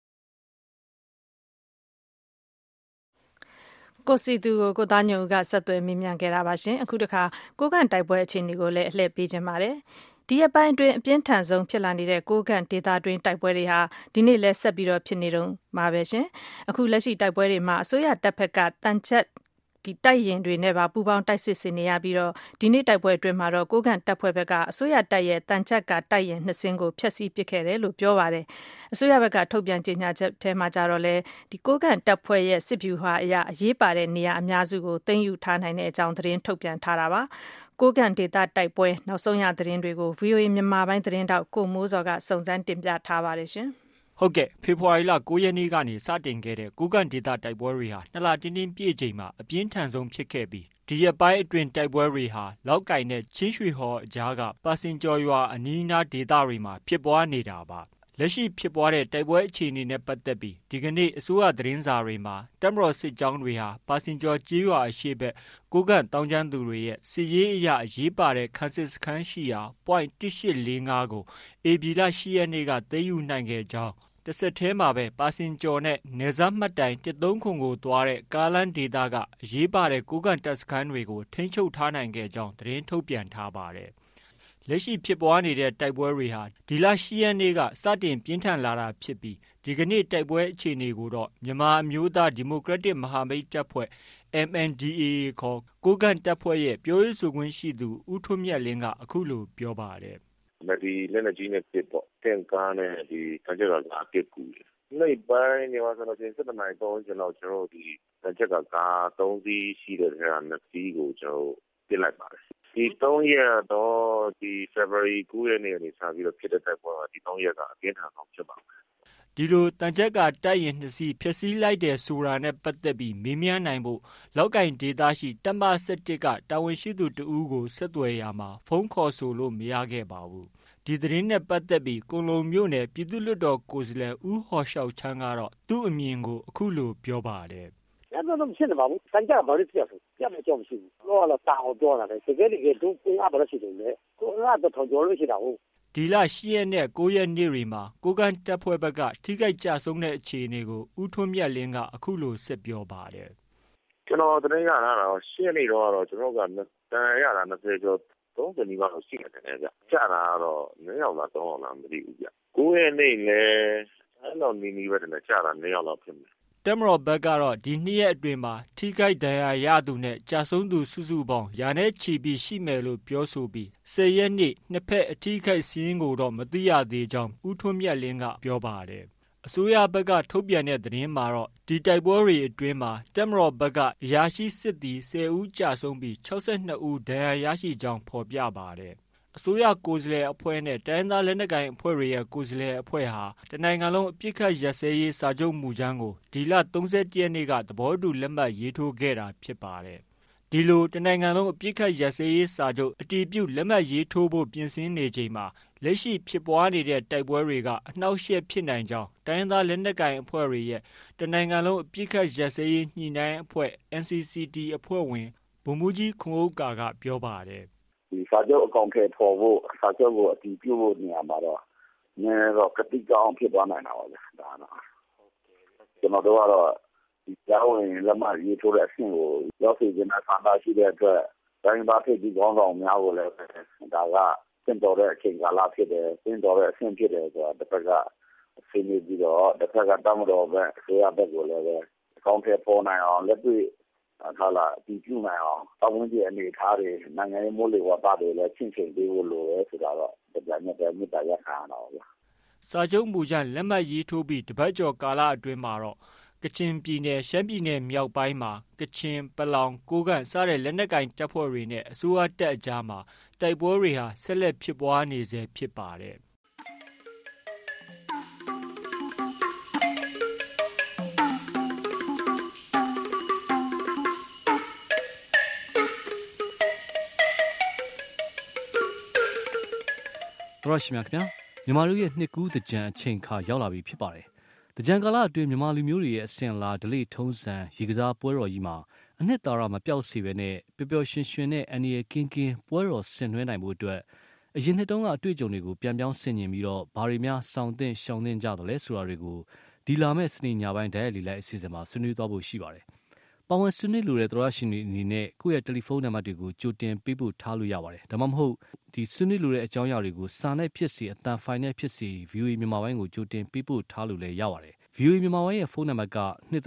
ကိုစီသူကိုသားညုံကဆက်သွယ်မေးမြန်းခဲ့တာပါရှင်အခုတခါကိုကန့်တိုက်ပွဲအခြေအနေကိုလည်းအလှည့်ပေးခြင်းပါတယ်ဒီအပိုင်းအတွင်းအပြင်းထန်ဆုံးဖြစ်လာနေတဲ့ကိုကန့်ဒေသတွင်းတိုက်ပွဲတွေဟာဒီနေ့လည်းဆက်ပြီးတော့ဖြစ်နေတော့မှာပဲရှင်အခုလက်ရှိတိုက်ပွဲတွေမှာအစိုးရတပ်ဖက်ကတန်ချက်ဒီတိုက်ရင်တွေနဲ့ပါပူပေါင်းတိုက်စစ်ဆင်နေရပြီးတော့ဒီနေ့တိုက်ပွဲအတွင်းမှာတော့ကိုကန့်တပ်ဖွဲ့ဘက်ကအစိုးရတပ်ရဲ့တန်ချက်ကတိုက်ရင်2စင်းကိုဖျက်ဆီးပစ်ခဲ့တယ်လို့ပြောပါတယ်အစိုးရဘက်ကထုတ်ပြန်ကြေညာချက်ထဲမှာကြတော့လေဒီကိုကန့်တပ်ဖွဲ့ရဲ့စစ်ဗျူဟာအရေးပါတဲ့နေရာအများစုကိုသိမ်းယူထားနိုင်တဲ့အကြောင်းသတင်းထုတ်ပြန်ထားတာပါကိုကန့်ဒေသတိုက်ပွဲနောက်ဆုံးရသတင်းတွေကို VOA မြန်မာပိုင်းသတင်းတောက်ကိုမိုးစောကစုံစမ်းတင်ပြထားပါတယ်ရှင်ဟုတ်ကဲ့ဖေဖော်ဝါရီလ9ရက်နေ့ကနေစတင်ခဲ့တဲ့ကိုကန့်ဒေသတိုက်ပွဲတွေဟာနှစ်လတင်းတင်းပြည့်ချိန်မှာအပြင်းထန်ဆုံးဖြစ်ခဲ့ပြီးဒီရက်ပိုင်းအတွင်းတိုက်ပွဲတွေဟာလောက်ကိုင်နဲ့ချင်းရွှေဟော်အကြားကပါစင်ကျော်ရွာအနီးအနားဒေသတွေမှာဖြစ်ပွားနေတာပါလက်ရှိဖြစ်ပွားတဲ့တိုက်ပွဲအခြေအနေနဲ့ပတ်သက်ပြီးဒီကနေ့အစိုးရသတင်းစာတွေမှာတပ်မတော်စစ်ကြောင်းတွေဟာပါစင်ကျော်ကျေးရွာအရှေ့ဘက်ကိုကန့်တောင်ကျမ်းသူတွေရဲ့စစ်ရေးအရာအရေးပါတဲ့ခန်းစစ်စခန်းရှိရာ .1845 ကိုဧပြီလ10ရက်နေ့ကသိမ်းယူနိုင်ခဲ့ကြောင်းတစ်ဆက်တည်းမှာပဲပါစင်ကျော်နဲ့နယ်စပ်မှတ်တိုင်139ကိုသွားတဲ့ကားလမ်းဒေသကအရေးပါတဲ့ကိုကန့်တပ်စခန်းတွေကိုထိန်းချုပ်ထားနိုင်ခဲ့ကြောင်းသတင်းထုတ်ပြန်ထားပါတယ်လက်ရှိဖြစ်ပွားနေတဲ့တိုက်ပွဲတွေဟာဒီလ10ရက်နေ့ကစတင်ပြင်းထန်လာတာဖြစ်ပြီးဒီကနေ့တိုက်ပွဲအခြေအနေကိုတော့မြန်မာအမျိုးသားဒီမိုကရက်တစ်မဟာမိတ်တပ်ဖွဲ့ MNDAA ခေါ်ကိုကန့်တပ်ဖွဲ့ရဲ့ပြောရေးဆိုခွင့်ရှိသူဦးထွန်းမြတ်လင်းကအခုလိုပြောပါတယ်ဒီလက်နက်ကြီးနဲ့ပစ်ပေါ့တင့်ကားနဲ့ဒီတကြက်ကကားပစ်ကူတယ်နေ့ပိုင်းနေမှာဆိုတော့7နာရီတော့ကျွန်တော်တို့ဒီတကြက်ကကား3စီးရှိတဲ့ထဲက2စီးကိုကျွန်တော်ပစ်လိုက်ပါတယ်ဒီ3ရက်တော့ဒီ February 9ရက်နေ့ကနေစပြီးတော့ဖြစ်တဲ့တိုက်ပွဲကဒီ3ရက်ကအပြင်းထန်ဆုံးဖြစ်ပါမယ်ဒီလိုတန်ချက်ကတိုက်ရင်2စီးဖျက်ဆီးလိုက်တယ်ဆိုတာနဲ့ပတ်သက်ပြီးမေးမြန်းနိုင်ဖို့လောက်ကင်ဒေသရှိတပ်မ7ကတာဝန်ရှိသူတဦးကိုဆက်သွယ်ရမှာဖုန်းခေါ်ဆိုလို့မရခဲ့ပါဘူးဒီသတင်းနဲ့ပတ်သက်ပြီးကွန်လုံမြို့နယ်ပြည်သူ့လွှတ်တော်ကိုယ်စားလှယ်ဦးဟော်လျှောက်ချမ်းကတော့သူ့အမြင်ကိုအခုလိုပြောပါတယ်အဲ့တော့ဖြစ်နေပါဘူး။တန်ကြဘာလို့ပြတ်ဆိုပြတ်မကြောက်မရှိဘူး။တော့လာတောင်းပြောတာလေ။တကယ်တကယ်တို့ကိုငါဘာလို့ရှိတယ်လဲ။ကိုငါတော့ထောင်ကျော်လို့ရှိတာဟုတ်။ဒီလ10ရက်နဲ့9ရက်နေ့တွေမှာကိုကန့်တပ်ဖွဲ့ဘက်ကထိခိုက်ကြဆုံးတဲ့အခြေအနေကိုဦးထွန်းမြတ်လင်းကအခုလိုဆက်ပြောပါတယ်။ကျွန်တော်တင်ရတာတော့10ရက်နေ့တော့ကျွန်တော်ကတန်ရတာ20ကျော်30နီးပါးလို့ရှိနေတယ်ဗျ။ကြာတာတော့9ယောက်လား3ယောက်လားမသိဘူးဗျ။9ရက်နေ့လည်းအဲ့လိုနီးပဲတယ်ကြာတာ9ယောက်လောက်ဖြစ်မယ်တပ်မတော်ဘက်ကတော့ဒီ2ရက်အတွင်းမှာထိခိုက်ဒဏ်ရာရသူနဲ့ကြာဆုံးသူစုစုပေါင်းရာနဲ့ချီပြီးရှိမယ်လို့ပြောဆိုပြီး10ရက်နေ့နှစ်ဖက်အထိခိုက်စီးရင်ကိုတော့မသိရသေးကြောင်းဦးထွန်းမြတ်လင်းကပြောပါတယ်အစိုးရဘက်ကထုတ်ပြန်တဲ့သတင်းမှာတော့ဒီတိုက်ပွဲတွေအတွင်းမှာတပ်မတော်ဘက်ကအရာရှိစစ်သည်10ဦးကြာဆုံးပြီး62ဦးဒဏ်ရာရရှိကြောင်းဖော်ပြပါတယ်အစိုးရကိုယ်စားလှယ်အဖွဲ့နဲ့တိုင်းသားလက်နက်ကိုင်အဖွဲ့တွေရဲ့ကိုယ်စားလှယ်အဖွဲ့ဟာတနိုင်ငံလုံးအပြစ်ခတ်ရပ်စဲရေးစာချုပ်မူကြမ်းကိုဒီလ31ရက်နေ့ကသဘောတူလက်မှတ်ရေးထိုးခဲ့တာဖြစ်ပါတယ်။ဒီလိုတနိုင်ငံလုံးအပြစ်ခတ်ရပ်စဲရေးစာချုပ်အတည်ပြုလက်မှတ်ရေးထိုးဖို့ပြင်ဆင်နေချိန်မှာလက်ရှိဖြစ်ပွားနေတဲ့တိုက်ပွဲတွေကအနှောက်အယှက်ဖြစ်နိုင်ကြောင်းတိုင်းသားလက်နက်ကိုင်အဖွဲ့တွေရဲ့တနိုင်ငံလုံးအပြစ်ခတ်ရပ်စဲရေးညှိနှိုင်းအဖွဲ့ NCCT အဖွဲ့ဝင်ဗိုလ်မှူးကြီးခွန်ဥက္ကာကပြောပါတယ်ဒီစာချုပ်အကောင့်ထဲပေါ်ဖို့စာချုပ်ကိုအတည်ပြုဖို့နေရာမှာတော့နည်းတော့ကတိကောင်းဖြစ်သွားနိုင်တာပါဗျာဒါတော့ကျွန်တော်တို့ကတော့ဒီကြောင်းဝင်လက်မှတ်ရေးထိုးတဲ့အဆင့်ကိုရောက်စီခြင်းနဲ့ဆန္ဒရှိတဲ့အတွက်တိုင်းဘာဖြစ်ဒီကောင်းဆောင်များကိုလည်းဒါကသင်တော်တဲ့အချိန်ကာလဖြစ်တယ်သင်တော်တဲ့အဆင့်ဖြစ်တယ်ဆိုတော့တစ်ဖက်ကဆွေးနွေးပြီးတော့တစ်ဖက်ကတမတော်ပဲအစိုးရဘက်ကိုလည်းအကောင့်ထဲပေါ်နိုင်အောင်လက်တွေ့ထားလာဒီပြုနိုင်အောင်အဝန်ကြီးအနေထားတွေနိုင်ငံရေးမိုးလေဝသတွေလည်းချင်းချင်းပေးဖို့လိုရဲဆိုတာတော့ဒါနဲ့ပဲမြစ်တာရခံရတော့ဗျာစာချုပ်မူကြမ်းလက်မှတ်ရေးထိုးပြီးတပတ်ကျော်ကာလအတွင်းမှာတော့ကချင်ပြည်နယ်ရှမ်းပြည်နယ်မြောက်ပိုင်းမှာကချင်ပလောင်ကိုးကန့်စတဲ့လက်နက်ကိုင်တပ်ဖွဲ့တွေနဲ့အစိုးရတပ်အကြားမှာတိုက်ပွဲတွေဟာဆက်လက်ဖြစ်ပွားနေဆဲဖြစ်ပါတယ်တော်ရှိမြခင်မြန်မာလူရဲ့နှစ်ကူးတကြံအချိန်ခါရောက်လာပြီဖြစ်ပါတယ်။တကြံကာလအတွင်းမြန်မာလူမျိုးတွေရဲ့အစဉ်အလာဒလိထုံးစံရေကစားပွဲတော်ကြီးမှာအနှစ်သာရမပြောက်စေဘဲနဲ့ပျော်ပျော်ရွှင်ရွှင်နဲ့အန္တရာယ်ကင်းကင်းပွဲတော်ဆင်နွှဲနိုင်ဖို့အတွက်အရင်နှစ်တုန်းကအတွေ့အကြုံတွေကိုပြန်ပြောင်းဆင်ခြင်ပြီးတော့ဘာတွေများစောင့်သင့်ရှောင်သင့်ကြသလဲဆိုတာတွေကိုဒီလာမဲ့စနေညပိုင်းတိုက်ရိုက်လေလိုက်အစီအစဉ်မှာဆွေးနွေးသွားဖို့ရှိပါတယ်။ပါဝင်ဆွေးနွေးလိုတဲ့သောရရှင်တွေအနေနဲ့ကိုယ့်ရဲ့တယ်လီဖုန်းနံပါတ်တွေကိုကြိုတင်ပေးပို့ထားလို့ရပါတယ်။ဒါမှမဟုတ်ဒီဆွေးနွေးလိုတဲ့အကြောင်းအရာတွေကိုစာနဲ့ဖြစ်စေအသံဖိုင်နဲ့ဖြစ်စေ VOA မြန်မာပိုင်းကိုကြိုတင်ပေးပို့ထားလို့လည်းရပါတယ်။ VOA မြန်မာပိုင်းရဲ့ဖုန်းနံပါတ်က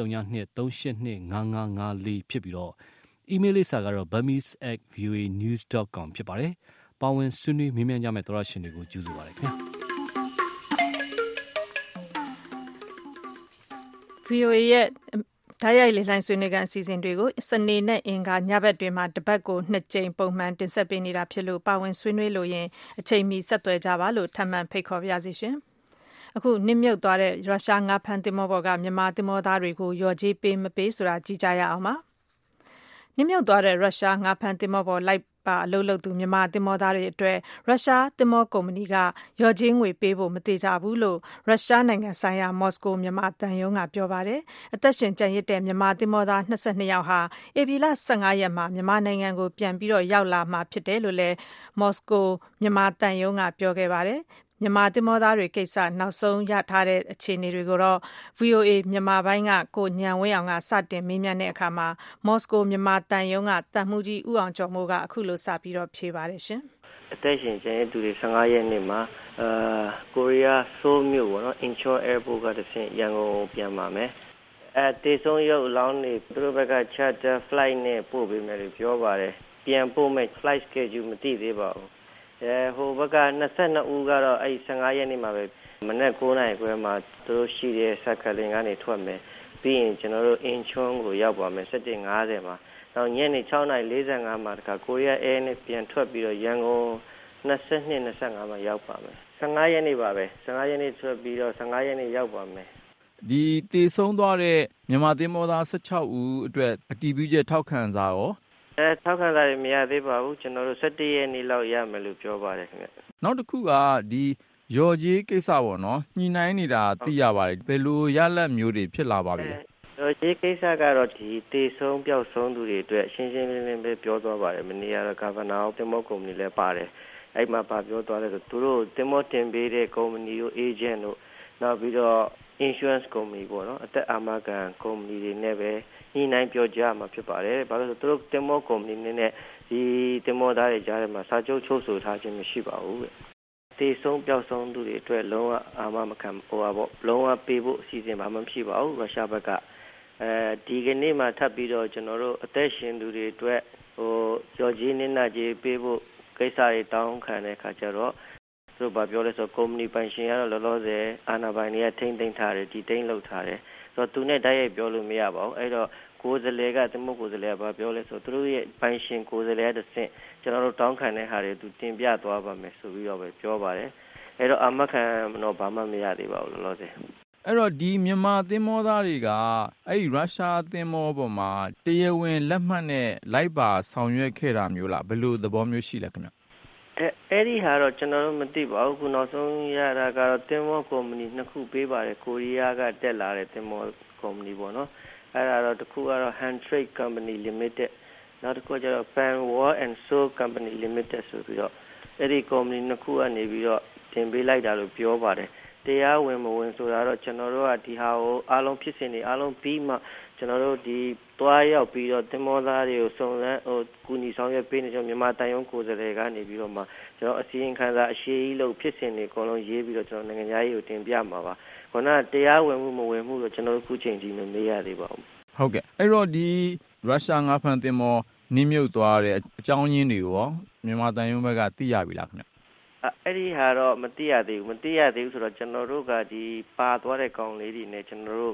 2323825554ဖြစ်ပြီးတော့အီးမေးလ်လိပ်စာကတော့ burmese@voanews.com ဖြစ်ပါတယ်။ပါဝင်ဆွေးနွေးမေးမြန်းကြမယ့်သောရရှင်တွေကိုကြိုဆိုပါရစေခင်ဗျာ။ VOA ရဲ့ဓာတ်ရိုက်လေလှိုင်းဆွေးနွေးခန်းအစီအစဉ်တွေကိုစနေနဲ့အင်္ဂါညဘက်တွေမှာတပတ်ကို2ကြိမ်ပုံမှန်တင်ဆက်ပေးနေတာဖြစ်လို့ပါဝင်ဆွေးနွေးလို့ရင်အချိန်မီဆက်သွယ်ကြပါလို့ထပ်မံဖိတ်ခေါ်ပါရစေရှင်။အခုနစ်မြုပ်သွားတဲ့ရုရှားငါးဖမ်းသင်္ဘောပေါ်ကမြန်မာသင်္ဘောသားတွေကိုလျော်ကြေးပေးမပေးဆိုတာကြည့်ကြရအောင်ပါ။နစ်မြုပ်သွားတဲ့ရုရှားငါးဖမ်းသင်္ဘောပေါ်လိုက်ပါအလုပ်လုပ်သူမြန်မာသင်္ဘောသားတွေအတွက်ရုရှားသင်္ဘောကုမ္ပဏီကလျော်ကြေးငွေပေးဖို့မသေးကြဘူးလို့ရုရှားနိုင်ငံဆိုင်ရာမော်စကိုမြန်မာသံရုံးကပြောပါတယ်။အသက်ရှင်ကျန်ရစ်တဲ့မြန်မာသင်္ဘောသား22ယောက်ဟာဧပြီလ15ရက်မှာမြန်မာနိုင်ငံကိုပြန်ပြီးတော့ရောက်လာမှာဖြစ်တယ်လို့လည်းမော်စကိုမြန်မာသံရုံးကပြောခဲ့ပါတယ်။မြန်မာသင်္ဘောသားတွေကိစ္စနောက်ဆုံးရထားတဲ့အခြေအနေတွေကိုတော့ VOA မြန်မာပိုင်းကကိုညံဝင်းအောင်ကစတင်မေးမြန်းတဲ့အခါမှာမော်စကိုမြန်မာတန်ယုံကတန်မှုကြီးဦးအောင်ကျော်မိုးကအခုလိုစပြီးတော့ဖြေပါတယ်ရှင်။အသက်ရှင်ကျန်တဲ့သူတွေ15ရက်နေ့မှာကိုရီးယားဆိုးမြို့ပေါ့နော် Incheon Airport ကတဆင့်ရန်ကုန်ပြန်ပါမယ်။တေဆုံးရုပ်အလောင်းတွေသူတို့ဘက်က charter flight နဲ့ပို့ပေးမယ်လို့ပြောပါတယ်။ပြန်ပို့မဲ့ flight schedule မသိသေးပါဘူး။ဟိုဘက်က22ဦးကတော့အဲ့15ရက်နေ့မှာပဲမနက်9:00နာရီခွဲမှာသူတို့ရှိတဲ့စက်ကလင်ကနေထွက်မယ်ပြီးရင်ကျွန်တော်တို့အင်ချွန်းကိုရောက်ပါမယ်7:50မှာနောက်ညနေ6:45မှာတခါကိုရီးယားအဲနဲ့ပြန်ထွက်ပြီးတော့ရန်ကုန်22-25မှာရောက်ပါမယ်15ရက်နေ့ပါပဲ15ရက်နေ့ထွက်ပြီးတော့15ရက်နေ့ရောက်ပါမယ်ဒီတည်ဆုံးသွားတဲ့မြန်မာသင်္ဘောသား16ဦးအတွက်အတည်ပြုချက်ထောက်ခံစာရောထောက်ခံစာတွေမရသေးပါဘူးကျွန်တော်တို့17ရက်နေ့လောက်ရမယ်လို့ပြောပါတယ်ခင်ဗျနောက်တစ်ခုကဒီရော်ကြီးကိစ္စပေါ့နော်ညှိနှိုင်းနေတာသိရပါတယ်ဘယ်လိုရလဒ်မျိုးတွေဖြစ်လာပါပြီလဲရော်ကြီးကိစ္စကတော့ဒီတေဆုံးပျောက်ဆုံးသူတွေအတွက်ရှင်းရှင်းလင်းလင်းပဲပြောသွားပါတယ်မနေ့ကတော့ဂဗာနာတင်မောကုမ္ပဏီလည်းပါတယ်အဲ့မှာဗာပြောသွားတယ်ဆိုသူတို့တင်မောတင်ပေးတဲ့ကုမ္ပဏီတို့အေဂျင့်တို့နောက်ပြီးတော့ insurance company ပေါ့နော်အသက်အာမခံကုမ္ပဏီတွေနဲ့ပဲညှိနှိုင်းပြောကြမှာဖြစ်ပါတယ်။ဘာလို့လဲဆိုသူတို့တင်မောကုမ္ပဏီနဲ့ဒီတင်မောသားတွေကြားထဲမှာစာချုပ်ချုပ်ဆိုထားခြင်းမရှိပါဘူး။တေဆုံးပျောက်ဆုံးသူတွေအတွက်လုံးဝအာမမခံဟိုပါပေါ့လုံးဝပေးဖို့အစီအစဉ်ဘာမှမရှိပါဘူးရုရှားဘက်ကဒီကနေ့မှထပ်ပြီးတော့ကျွန်တော်တို့အသက်ရှင်သူတွေအတွက်ရော်ကြီးနင်းနာကြီးပေးဖို့ကိစ္စတွေတောင်းခံတဲ့အခါကျတော့သူတို့ဗာပြောလဲဆိုကုမ္ပဏီပိုင်ရှင်ကတော့လောလောဆယ်အာဏာပိုင်တွေကထိမ့်သိမ်းထားတယ်ဒီတိမ့်လုပ်ထားတယ်ဆိုတော့သူနဲ့တိုက်ရိုက်ပြောလို့မရပါဘူးအဲ့တော့ကိုယ်စားလှယ်ကသမုတ်ကိုယ်စားလှယ်ကဗာပြောလဲဆိုသူတို့ရဲ့ပိုင်ရှင်ကိုယ်စားလှယ်တစ်ဆင့်ကျွန်တော်တို့တောင်းခံတဲ့ဟာတွေသူတင်ပြသွားပါမယ်ဆိုပြီးတော့ပဲပြောပါတယ်အဲ့တော့အာမခံတော့ဘာမှမရသေးပါဘူးလောလောဆယ်အဲ့တော့ဒီမြန်မာသင်္ဘောသားတွေကအဲ့ဒီရုရှားသင်္ဘောပေါ်မှာတရားဝင်လက်မှတ်နဲ့လိုက်ပါဆောင်ရွက်ခဲ့တာမျိုးလားဘယ်လိုသဘောမျိုးရှိလဲခင်ဗျအဲ့ဒီဟာတော့ကျွန်တော်တို့မသိပါဘူးခုနောက်ဆုံးရတာကတော့တင်မောကုမ္ပဏီနှစ်ခုပေးပါတယ်ကိုရီးယားကတက်လာတဲ့တင်မောကုမ္ပဏီပေါ့နော်အဲ့ဒါတော့တစ်ခုကတော့ Handtrade Company Limited နောက်တစ်ခုကျတော့ Pan War and Soul Company Limited ဆိုပြီးတော့အဲ့ဒီကုမ္ပဏီနှစ်ခုကနေပြီးတော့တင်ပေးလိုက်တာလို့ပြောပါတယ်တရားဝင်မဝင်ဆိုတာတော့ကျွန်တော်တို့ကဒီဟာကိုအားလုံးဖြစ်စဉ်တွေအားလုံးပြီးမှကျွန်တော်တို့ဒီတွားရောက်ပြီးတော့တင်မောသားတွေကိုစုံစမ်းကူညီဆောင်ရွက်ပေးနေကျွန်တော်မြန်မာတိုင်ယုံကိုယ်စားလှယ်ကနေပြီးတော့မှကျွန်တော်အစည်းအဝေးခန်းစာအရှိကြီးလို့ဖြစ်စဉ်တွေအကုန်လုံးရေးပြီးတော့ကျွန်တော်နိုင်ငံသားရေးကိုတင်ပြမှာပါခုနကတရားဝင်မှုမဝင်မှုတော့ကျွန်တော်တို့ခုချိန်ကြီးမမေးရသေးပါဘူးဟုတ်ကဲ့အဲ့တော့ဒီရုရှားငါးဖမ်းသင်္ဘောနင်းမြုပ်သွားတဲ့အကြောင်းရင်းတွေရောမြန်မာတိုင်ယုံဘက်ကသိရပြီလားခင်ဗျအဲ့ဒီဟာတော့မသိရသေးဘူးဆိုတော့ကျွန်တော်တို့ကဒီပါသွားတဲ့ကောင်လေးတွေနဲ့ကျွန်တော်တို့ဒ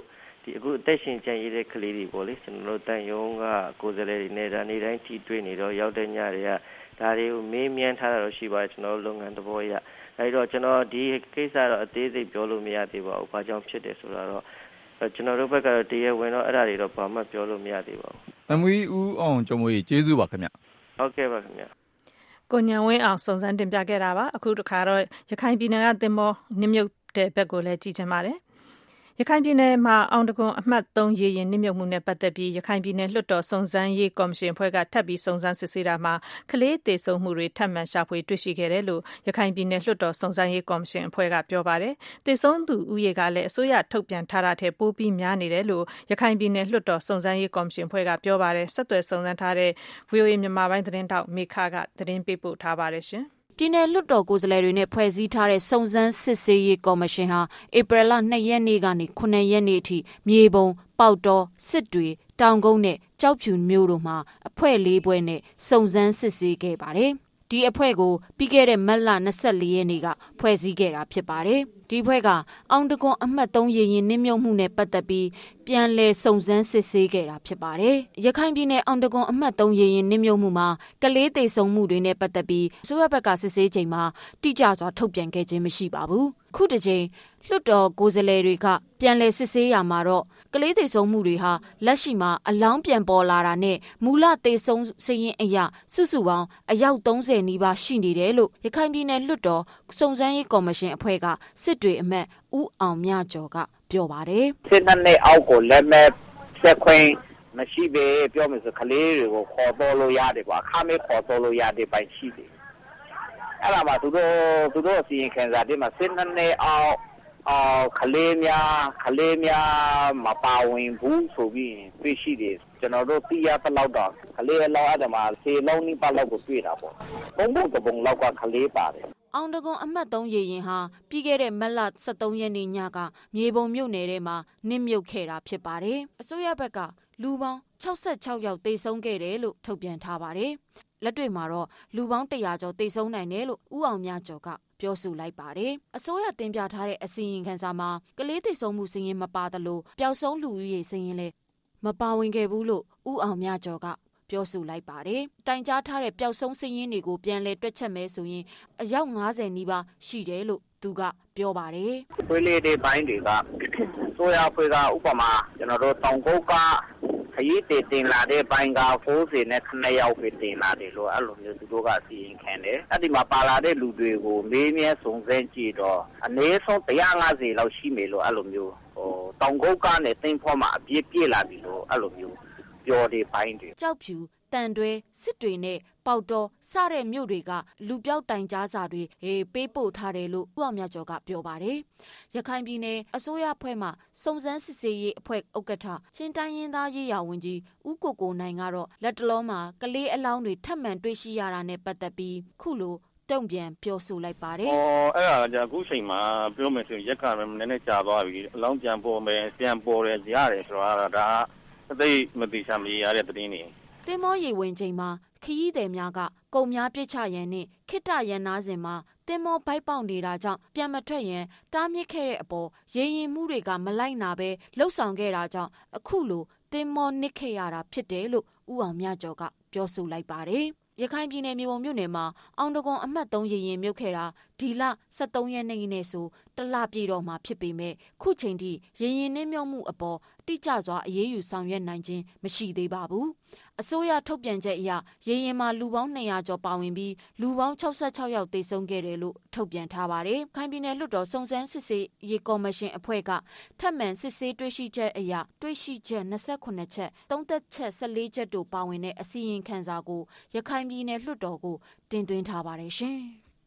ဒီအခုအသက်ရှင်ကျန်ရည်တဲ့ကလေးတွေပေါ့လေကျွန်တော်တို့တန်ယုံကကိုယ်စားလှယ်တွေနဲ့ဒါနေ့တိုင်းထိတွေ့နေတော့ရောက်တဲ့ညတွေကဒါတွေကိုမေးမြန်းထားတာတော့ရှိပါတယ်ကျွန်တော်လုပ်ငန်းသဘောအရအဲဒီတော့ကျွန်တော်ဒီကိစ္စတော့အသေးစိတ်ပြောလို့မရသေးပါဘူးဘာကြောင့်ဖြစ်တယ်ဆိုတာတော့ကျွန်တော်တို့ဘက်ကတော့တရားဝင်တော့အဲ့ဒါတွေတော့ဘာမှပြောလို့မရသေးပါဘူး။သမီးဦးအောင်ကျော်မွေကျေးဇူးပါခင်ဗျ။ဟုတ်ကဲ့ပါခင်ဗျ။ကိုညံဝင်းအောင်စုံစမ်းတင်ပြခဲ့တာပါအခုတခါတော့ရခိုင်ပြည်နယ်ကသင်္ဘောနစ်မြုပ်တဲ့ဘက်ကိုလည်းကြည့်ချင်ပါတယ်ရခိုင်ပြည်နယ်မှာအောင်တကွန်အမှတ်3ရေရင်နစ်မြုပ်မှုနဲ့ပတ်သက်ပြီးရခိုင်ပြည်နယ်လွှတ်တော်စုံစမ်းရေးကော်မရှင်ဖွဲ့ကထပ်ပြီးစုံစမ်းစစ်ဆေးတာမှာကလေးတေဆုံးမှုတွေထပ်မံရှာဖွေတွေ့ရှိခဲ့တယ်လို့ရခိုင်ပြည်နယ်လွှတ်တော်စုံစမ်းရေးကော်မရှင်အဖွဲ့ကပြောပါတယ်တေဆုံးသူဦးရေကလည်းအစိုးရထုတ်ပြန်ထားတာထက်ပိုပြီးများနေတယ်လို့ရခိုင်ပြည်နယ်လွှတ်တော်စုံစမ်းရေးကော်မရှင်ဖွဲ့ကပြောပါတယ်ဆက်သွယ်စုံစမ်းထားတဲ့ VOA မြန်မာပိုင်းသတင်းတောက်မေခကသတင်းပေးပို့ထားပါတယ်ရှင်ပြည်နယ်လွှတ်တော်ကိုယ်စားလှယ်တွေနဲ့ဖွဲ့စည်းထားတဲ့စုံစမ်းစစ်ဆေးရေးကော်မရှင်ဟာဧပြီလ2ရက်နေ့ကနေ9ရက်နေ့အထိမြေပုံပေါက်တော်စစ်တွေတောင်ကုန်းနဲ့ကြောက်ဖြူမြို့တို့မှာအဖွဲ့၄ဘွဲ့နဲ့စုံစမ်းစစ်ဆေးခဲ့ပါတယ်။ဒီအဖွဲ့ကိုပြီးခဲ့တဲ့မတ်လ24ရက်နေ့ကဖွဲ့စည်းခဲ့တာဖြစ်ပါတယ်။ဒီအဖွဲ့ကအောင်တကွန်အမှတ်3ရေရင်နစ်မြုပ်မှုနဲ့ပတ်သက်ပြီးပြန်လည်စုံစမ်းစစ်ဆေးခဲ့တာဖြစ်ပါတယ်။ရခိုင်ပြည်နယ်အောင်တကွန်အမှတ်3ရေရင်နစ်မြုပ်မှုမှာကလေးသေဆုံးမှုတွေနဲ့ပတ်သက်ပြီးအစိုးရဘက်ကစစ်ဆေးချိန်မှာတိကျစွာထုတ်ပြန်ခဲ့ခြင်းမရှိပါဘူး။ခုတစ်ချိန်လွှတ်တော်ကိုယ်စားလှယ်တွေကပြန်လည်စစ်ဆေးရမှာတော့ကလေးသေဆုံးမှုတွေဟာလက်ရှိမှာအလောင်းပြန်ပေါ်လာတာနဲ့မူလသေဆုံးစည်ရင်အရာစုစုပေါင်းအယောက်30နီးပါးရှိနေတယ်လို့ရခိုင်ပြည်နယ်လွှတ်တော်စုံစမ်းရေးကော်မရှင်အဖွဲ့ကစစ်တွေအမတ်ဦးအောင်မြကျော်ကပြောပါတယ်စစ်တပ်နဲ့အောက်ကိုလက်မဲ့ဆက်ခွင့်မရှိပဲပြောမယ်ဆိုကလေးတွေကိုခေါ်တော်လို့ရတယ်ကွာခါမဲခေါ်တော်လို့ရတဲ့ပိုင်ရှိတယ်အဲ့ဒါမှသူတို့အစီရင်ခံစာတွေမှာစစ်တပ်နဲ့အောက်ကလေးများမပါဝင်ဘူးဆိုပြီးသိရှိတယ်ကျွန်တော်တို့သိရတဲ့လောက်တော့ကလေးအလောင်းအဲ့ဒါမှ10လုံးနီးပါးလောက်ကိုတွေ့တာပေါ့ဘုံလောက်ကကလေးပါတယ်အောင်တကွန်အမှတ်3ရေရင်ဟာပြီးခဲ့တဲ့မတ်လ23ရက်နေ့ညကမြေပုံမြို့နယ်ထဲမှာနစ်မြုပ်ခဲ့တာဖြစ်ပါတယ်အစိုးရဘက်ကလူပေါင်း66ယောက်သေဆုံးခဲ့တယ်လို့ထုတ်ပြန်ထားပါတယ်လက်တွေ့မှာတော့လူပေါင်း100ကျော်သေဆုံးနိုင်တယ်လို့ဦးအောင်မြကျော်ကပြောဆိုလိုက်ပါတယ်အစိုးရတင်ပြထားတဲ့အစီရင်ခံစာမှာကလေးသေဆုံးမှုစည်ရင်မပါသလိုပျောက်ဆုံးလူဦးရေစည်ရင်လည်းမပါဝင်ခဲ့ဘူးလို့ဦးအောင်မြကျော်ကပြောဆိုလိုက်ပါတယ်တိုင်ကြားထားတဲ့ပျောက်ဆုံးစည်ရင်တွေကိုပြန်လဲတွက်ချက်မဲဆိုရင်အယောက်90နီးပါးရှိတယ်လို့သူကပြောပါတယ်ခွေးလေးတွေပိုင်းတွေကဆိုရဖွေကဥပမာကျွန်တော်တို့တောင်ကုတ်ကခရီးတင်လာတဲ့ပိုင်းက40နဲ့9ယောက်ပဲတင်လာတယ်လို့အဲ့လိုမျိုးသူတို့ကစီရင်ခံတယ်အဲ့ဒီမှာပါလာတဲ့လူတွေကိုမေးမြန်းစုံစမ်းကြည့်တော့အနည်းဆုံး150လောက်ရှိမယ်လို့အဲ့လိုမျိုးတောင်ကုတ်ကနေတင်းဖောမှာအပြည့်ပြည့်လာပြီလို့အဲ့လိုမျိုးပြောတဲ့ပိုင်းတွေကြောက်ဖြူတန်တွဲစစ်တွေနဲ့ပေါတော်စတဲ့မြို့တွေကလူပြောက်တိုင်ကြားစာတွေပေးပို့ထားတယ်လို့ဦးအောင်မြကျော်ကပြောပါတယ်ရခိုင်ပြည်နယ်အစိုးရအဖွဲ့မှစုံစမ်းစစ်ဆေးရေးအဖွဲ့ဥက္ကဋ္ဌချင်းတိုင်းရင်းသားရေးရာဝန်ကြီးဦးကိုနိုင်ကတော့လက်တလုံးမှာကလေးအလောင်းတွေထပ်မံတွေ့ရှိရတာနဲ့ပတ်သက်ပြီးခုလိုတုံ့ပြန်ပြောဆိုလိုက်ပါတယ်အဲ့ဒါကအခုချိန်မှာပြောမယ်ဆိုရင်ရက်ကနည်းနည်းကြာသွားပြီအလောင်းပြန်ပေါ်မယ်ပြန်ပေါ်တယ်ရတယ်ဆိုတာဒါအသိမသိချာမရရတဲ့သတင်းတွေတင်မောရေဝင်ချိန်မှာခရီးသည်များကကုန်များပြစ်ချရန်နဲ့ခိတ္တရန်နာစဉ်မှာတင်မောဘိုက်ပေါက်နေတာကြောင့်ပြန်မထွက်ရန်တားမြစ်ခဲ့တဲ့အပေါ်ရေရင်မှုတွေကမလိုက်နာပဲလှုပ်ဆောင်ခဲ့တာကြောင့်အခုလိုတင်မောနစ်ခဲ့ရတာဖြစ်တယ်လို့ဦးအောင်မြကျော်ကပြောဆိုလိုက်ပါတယ်ရခိုင်ပြည်နယ်မြေပုံမြို့နယ်မှာအောင်တကွန်အမှတ်3ရေရင်မြုပ်ခဲ့တာဒီလ23ရက်နေ့နဲ့ဆိုတလပြည့်တော့မှာဖြစ်ပေမဲ့ခုချိန်ထိရေရင်နှင်းမြုပ်မှုအပေါ်တိကျစွာအရေးယူဆောင်ရွက်နိုင်ခြင်းမရှိသေးပါဘူးအစိုးရထုတ်ပြန်ချက်အရရေရင်မှာလူပေါင်း200ကျော်ပါဝင်ပြီးလူပေါင်း66ယောက်သေဆုံးခဲ့တယ်လို့ထုတ်ပြန်ထားပါတယ်ခိုင်ပြည်နယ်လွှတ်တော်စုံစမ်းစစ်ဆေးရေးကော်မရှင်အဖွဲ့ကထပ်မံစစ်ဆေးတွေ့ရှိချက်အရတွေ့ရှိချက်28ချက်သုံးသက်ချက်14ချက်တို့ပါဝင်တဲ့အစီရင်ခံစာကိုရခိုင်ပြည်နယ်လွှတ်တော်ကိုတင်သွင်းထားပါတယ်ရှင်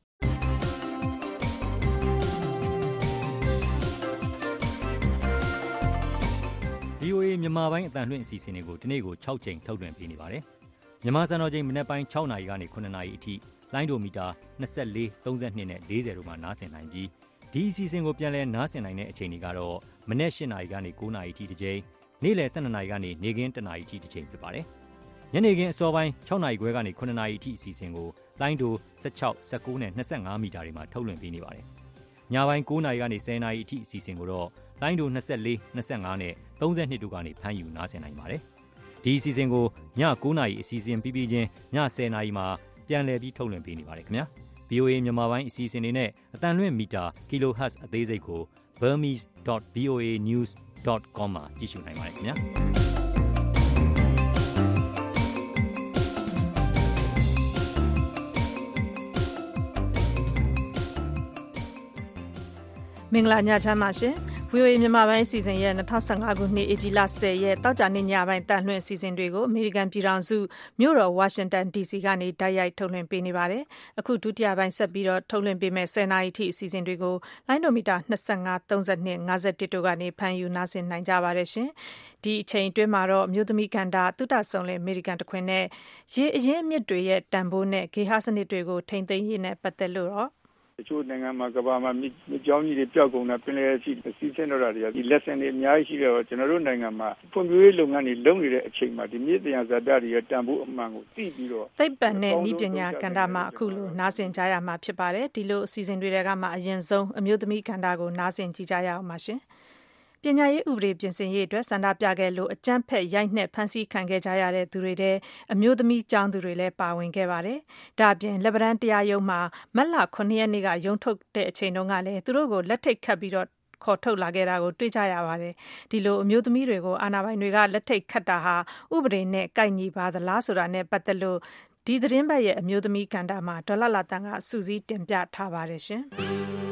VOA မြန်မာပိုင်းအတန်လွှင့်အစီအစဉ်တွေကိုဒီနေ့ကို6ချိန်ထုတ်လွှင့်ပေးနေပါတယ်။မြန်မာစံတော်ချိန်မနက်ပိုင်း6နာရီကနေ9နာရီအထိလိုင်းဒိုမီတာ24 32နဲ့40တို့မှာနားဆင်နိုင်ပြီးဒီအစီအစဉ်ကိုပြန်လည်နားဆင်နိုင်တဲ့အချိန်တွေကတော့မနက်8နာရီကနေ9နာရီအထိတစ်ချိန်နေ့လယ်12နာရီကနေနေ့ခင်း1နာရီအထိတစ်ချိန်ဖြစ်ပါတယ်။ညနေခင်းအစောပိုင်း6နာရီခွဲကနေ9နာရီအထိအစီအစဉ်ကိုလိုင်းဒို16 19နဲ့25မီတာတွေမှာထုတ်လွှင့်ပေးနေပါတယ်။ညပိုင်း9နာရီကနေ10နာရီအထိအစီအစဉ်ကိုတော့လိုင်းဒို24 25နဲ့ 32တို့ကနေဖမ်းယူနားဆင်နိုင်ပါတယ်။ဒီအစီအစဉ်ကိုည9:00နာရီအစီအစဉ်ပြီးပြီးချင်းည10:00နာရီမှာပြန်လည်ပြီးထုတ်လွှင့်ပေးနေပါတယ်ခင်ဗျာ။ VOA မြန်မာပိုင်းအစီအစဉ်တွေနဲ့အတန်လွင့်မီတာ kHz အသေးစိတ်ကို burmese.voanews.com မှာကြည့်ရှုနိုင်ပါတယ်ခင်ဗျာ။မင်္ဂလာညချမ်းပါရှင်။ VOA မြန်မာပိုင်းအစီအစဉ်ရဲ့2015ခုနှစ်ဧပြီလ10ရက်တောက်ကြနေ့ညပိုင်းတန်လှည့်အစီအစဉ်တွေကိုအမေရိကန်ပြည်ထောင်စုမြို့တော်ဝါရှင်တန် DC ကနေတိုက်ရိုက်ထုတ်လွှင့်ပေးနေပါတယ်။အခုဒုတိယပိုင်းဆက်ပြီးတော့ထုတ်လွှင့်ပေးမဲ့10နာရီထိအစီအစဉ်တွေကိုလိုင်းဒိုမီတာ25 32 51တို့ကနေဖမ်းယူနားဆင်နိုင်ကြပါတယ်ရှင်။ဒီအချိန်အတွင်းမှာတော့မြို့သမီးကန္တာတုတဆုံလေအမေရိကန်တခွင်နဲ့ရေအရင်းအမြစ်တွေရဲ့တန်ဖိုးနဲ့ဂေဟစနစ်တွေကိုထိမ့်သိမ်းရေးနဲ့ပတ်သက်လို့တော့တချို့နိုင်ငံမှာကဘာမှာမြကြောင်းကြီးတွေပျောက်ကုန်တာပင်လယ်စီစီးဆင်းတော့တာတွေကဒီ lesson တွေအများကြီးရှိတော့ကျွန်တော်တို့နိုင်ငံမှာဖွံ့ဖြိုးရေးလုပ်ငန်းတွေလုပ်နေတဲ့အချိန်မှာဒီမြေတရားဇာတ်တွေရဲ့တန်ဖိုးအမှန်ကိုသိပြီးတော့သိပ္ပံနဲ့ဤပညာကဏ္ဍမှာအခုလိုနားဆင်ကြရမှာဖြစ်ပါတယ်ဒီလိုအစီအစဉ်တွေကမှအရင်ဆုံးအမျိုးသမီးကဏ္ဍကိုနားဆင်ကြည့်ကြရအောင်ပါရှင်ပညာရေးဥပဒေပြင်ဆင်ရေးအတွက်ဆန္ဒပြခဲ့လို့အကြမ်းဖက်ရိုက်နှက်ဖမ်းဆီးခံခဲ့ကြရတဲ့သူတွေတဲ့အမျိုးသမီးကျောင်းသူတွေလည်းပါဝင်ခဲ့ပါတယ်။ဒါ့အပြင်လက်ဗရန်တရားရုံးမှာမတ်လ9ရက်နေ့ကရုံးထုတ်တဲ့အချိန်တုန်းကလည်းသူတို့ကိုလက်ထိတ်ခတ်ပြီးတော့ခေါ်ထုတ်လာခဲ့တာကိုတွေ့ကြရပါတယ်။ဒီလိုအမျိုးသမီးတွေကိုအာဏာပိုင်တွေကလက်ထိတ်ခတ်တာဟာဥပဒေနဲ့ကိုက်ညီပါသလားဆိုတာနဲ့ပတ်သက်လို့ဒီသတင်းပတ်ရဲ့အမျိုးသမီးကဏ္ဍမှာဒေါ်လာတန်ကစူးစီးတင်ပြထားပါတယ်ရှင်။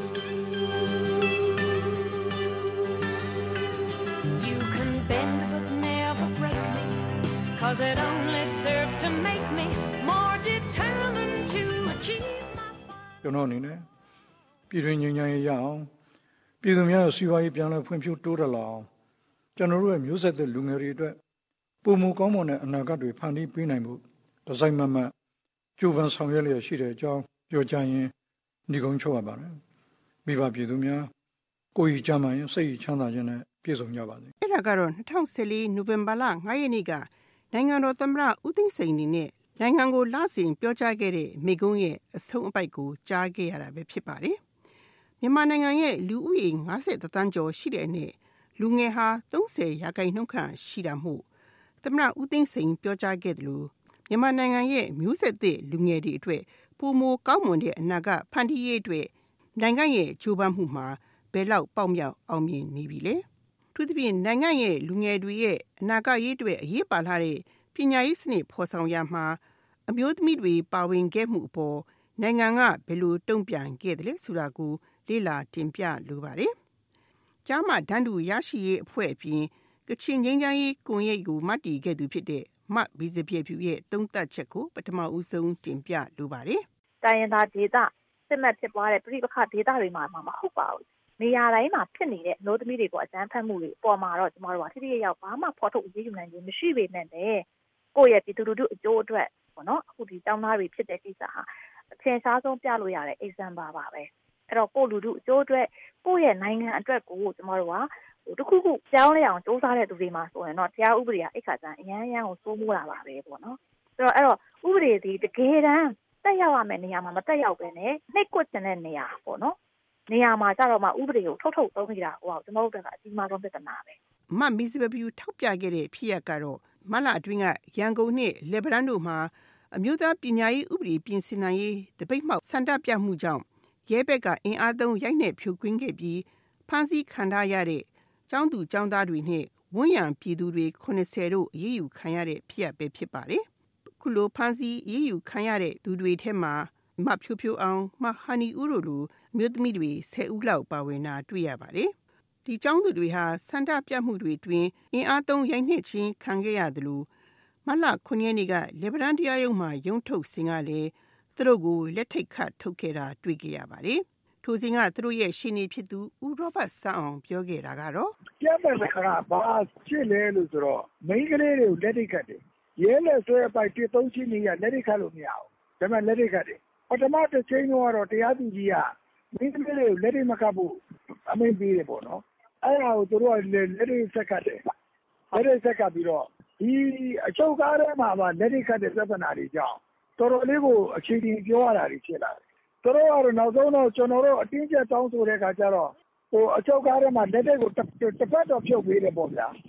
Cause it only serves to make me more determined to achieve my ကျွန်တော်အနေနဲ့ပြည်တွင်းငြိမ်းချမ်းရေးရအောင်ပြည်သူများရဲ့စီးပွားရေးပြန်လည်ဖွံ့ဖြိုးတိုးတက်လာအောင်ကျွန်တော်တို့ရဲ့မျိုးဆက်သစ်လူငယ်တွေအတွက်ပုံမကောင်းမွန်တဲ့အနာဂတ်တွေဖန်တီးပေးနိုင်ဖို့ဒီဇိုင်းမမတ်ကြိုးပမ်းဆောင်ရွက်လျက်ရှိတဲ့အကြောင်းပြောကြားရင်းညီကုန်းချုပ်ရပါတယ်မိဘပြည်သူများကိုယ်ကြီးကြမ်းမှရင်စိတ်ကြီးချမ်းသာခြင်းနဲ့ပြည့်စုံကြပါစေအဲ့ဒါကတော့2014နိုဝင်ဘာလ9ရက်နေ့ကနိုင်ငံတော်သမ္မတဦးသိန်းစိန်အနေနဲ့နိုင်ငံကိုလစဉ်ပြောကြားခဲ့တဲ့မိကုံးရဲ့အဆုံးအပိုက်ကိုကြားခဲ့ရတာပဲဖြစ်ပါတယ်။မြန်မာနိုင်ငံရဲ့လူဦးရေ50တန်းကျော်ရှိတဲ့အနက်လူငယ်ဟာ30%ခန့်ရှိတာမို့သမ္မတဦးသိန်းစိန်ပြောကြားခဲ့တယ်လို့မြန်မာနိုင်ငံရဲ့မျိုးဆက်သစ်လူငယ်တွေအတွက်ပိုမိုကောင်းမွန်တဲ့အနာဂတ်ဖန်တီးရေးအတွက်နိုင်ငံရဲ့ကြိုးပမ်းမှုမှာဘယ်လောက်ပေါက်မြောက်အောင်မြင်နေပြီလဲ။သူတို့ပြင်နိုင်ငံရဲ့လူငယ်တွေရဲ့အနာဂတ်ရေးအတွက်အရေးပါလာတဲ့ပညာရေးစနစ်ဖော်ဆောင်ရမှာအမျိုးသမီးတွေပါဝင်ခဲ့မှုအပေါ်နိုင်ငံကဘယ်လိုတုံ့ပြန်ခဲ့တယ်လဲဆိုတာကိုလေ့လာတင်ပြလိုပါတယ်။ကျားမတန်းတူရရှိရေးအဖွဲ့အပြင်ကချင်ငြိမ်းချမ်းရေးကွန်ရက်ကိုမတည်ခဲ့သူဖြစ်တဲ့မဘီဇပြည့်ဖြူရဲ့သုံးသပ်ချက်ကိုပထမဦးဆုံးတင်ပြလိုပါတယ်။တိုင်းရင်းသားဒေသစစ်မှတ်ဖြစ်ပွားတဲ့ပြည်ပခဒေသတွေမှာမဟုတ်ပါဘူး။နေရာတိုင်းမှာဖြစ်နေတဲ့အမျိုးသမီးတွေကိုအကြမ်းဖက်မှုတွေအပေါ်မှာတော့ကျမတို့ကထိထိရောက်ဘာမှဖော်ထုတ်အရေးယူနိုင်ခြင်းမရှိပေမဲ့လည်းကိုယ့်ရဲ့ပြည်သူလူထုအကျိုးအတွက်ပေါ့နော်အခုဒီတောင်းသားတွေဖြစ်တဲ့ကိစ္စဟာအထင်ရှားဆုံးပြလို့ရတဲ့ example ပါပဲအဲ့တော့ကိုယ့်လူထုအကျိုးအတွက်ကိုယ့်ရဲ့နိုင်ငံအတွက်ကိုကျမတို့ကတခုခုကြောင်းလဲအောင်စူးစမ်းတဲ့သူတွေမှာဆိုရင်တော့တရားဥပဒေကအိတ်ခါကျန်အရန်ကိုစိုးမိုးတာပါပဲပေါ့နော်အဲ့တော့ဥပဒေဒီတကယ်တမ်းတက်ရောက်ရမယ့်နေရာမှာမတက်ရောက်ပဲနဲ့နှိပ်ကွက်တဲ့နေရာပေါ့နော်နေရာမှာကြတော့မှဥပဒေကိုထုတ်သုံးနေတာဟိုကျွန်တော်တို့ကအကြီးမားဆုံးပြဿနာပဲမမီစဘပြူထောက်ပြခဲ့တဲ့ဖြစ်ရပ်ကတော့မလအတွင်းကရန်ကုန်နဲ့လေဗရန်တို့မှာအမျိုးသားပညာရေးဥပဒေပြင်ဆင်နိုင်ရေးတပိတ်မှောက်ဆန္ဒပြမှုကြောင့်ရဲဘက်ကအင်အားသုံးရိုက်နှက်ဖြိုခွင်းခဲ့ပြီးဖမ်းဆီးခံထားရတဲ့ကျောင်းသူကျောင်းသားတွေနဲ့ဝန်ရံပြည်သူတွေ80တို့အရေးယူခံရတဲ့ဖြစ်ရပ်ပဲဖြစ်ပါတယ်။ခုလိုဖမ်းဆီးအရေးယူခံရတဲ့သူတွေထဲမှာမဖြိုးဖြိုးအောင်မဟာနီဦးတို့လိုမြို့သမီးတွေ10ဦးလောက်ပါဝင်တာတွေ့ရပါတယ်။ဒီကျောင်းသူတွေဟာဆန္ဒပြမှုတွေတွင်အင်အားသုံးရိုက်နှက်ခြင်းခံခဲ့ရတယ်လို့မလ9ရက်နေ့ကလေဗရန်တရားရုံးမှာရုံးထုတ်စဉ်ကလည်းသူတို့ကိုလက်ထိတ်ခတ်ထုတ်ခဲ့တာတွေ့ကြရပါတယ်။ထိုစဉ်ကသူတို့ရဲ့ရှင်းနေဖြစ်သူဦးရောဘတ်ဆန်းအောင်ပြောခဲ့တာကတော့ကျမ်းမဲ့ခါဘာဖြစ်လဲလို့ဆိုတော့မိန်းကလေးတွေကိုလက်ထိတ်ခတ်တယ်။ရဲလက်ဆွဲပိုက်တစ်သုံးချင်းကြီးကလက်ထိတ်ခတ်လို့မရဘူး။ဒါပေမဲ့လက်ထိတ်ခတ်တယ်။ပထမတစ်ချိန်တော့တရားသူကြီးကမိန်းကလေးတွေကိုလက်ထိတ်မခတ်ဘူးအမိန့်ပေးတယ်ပေါ့နော်။အဲ့ဒါကိုသူတို့ကလက်ထိတ်ဆက်ခတ်တယ်။လက်ထိတ်ဆက်ကပ်ပြီးတော့ဒီအချုပ်ကားထဲမှာလက်ထိတ်ခတ်တဲ့ပြဿနာတွေကြောင့်တော်တော်လေးကိုအခြေအနေပြောရတာတွေဖြစ်လာတယ်။သူတို့ကတော့နောက်ဆုံးတော့ကျွန်တော်တို့အတင်းကျပ်တောင်းဆိုတဲ့အခါကျတော့အချုပ်ကားထဲမှာလက်ထိတ်ကိုတစ်ဖက်တော့ဖြုတ်ပေးတယ်ပေါ့ဗျာ။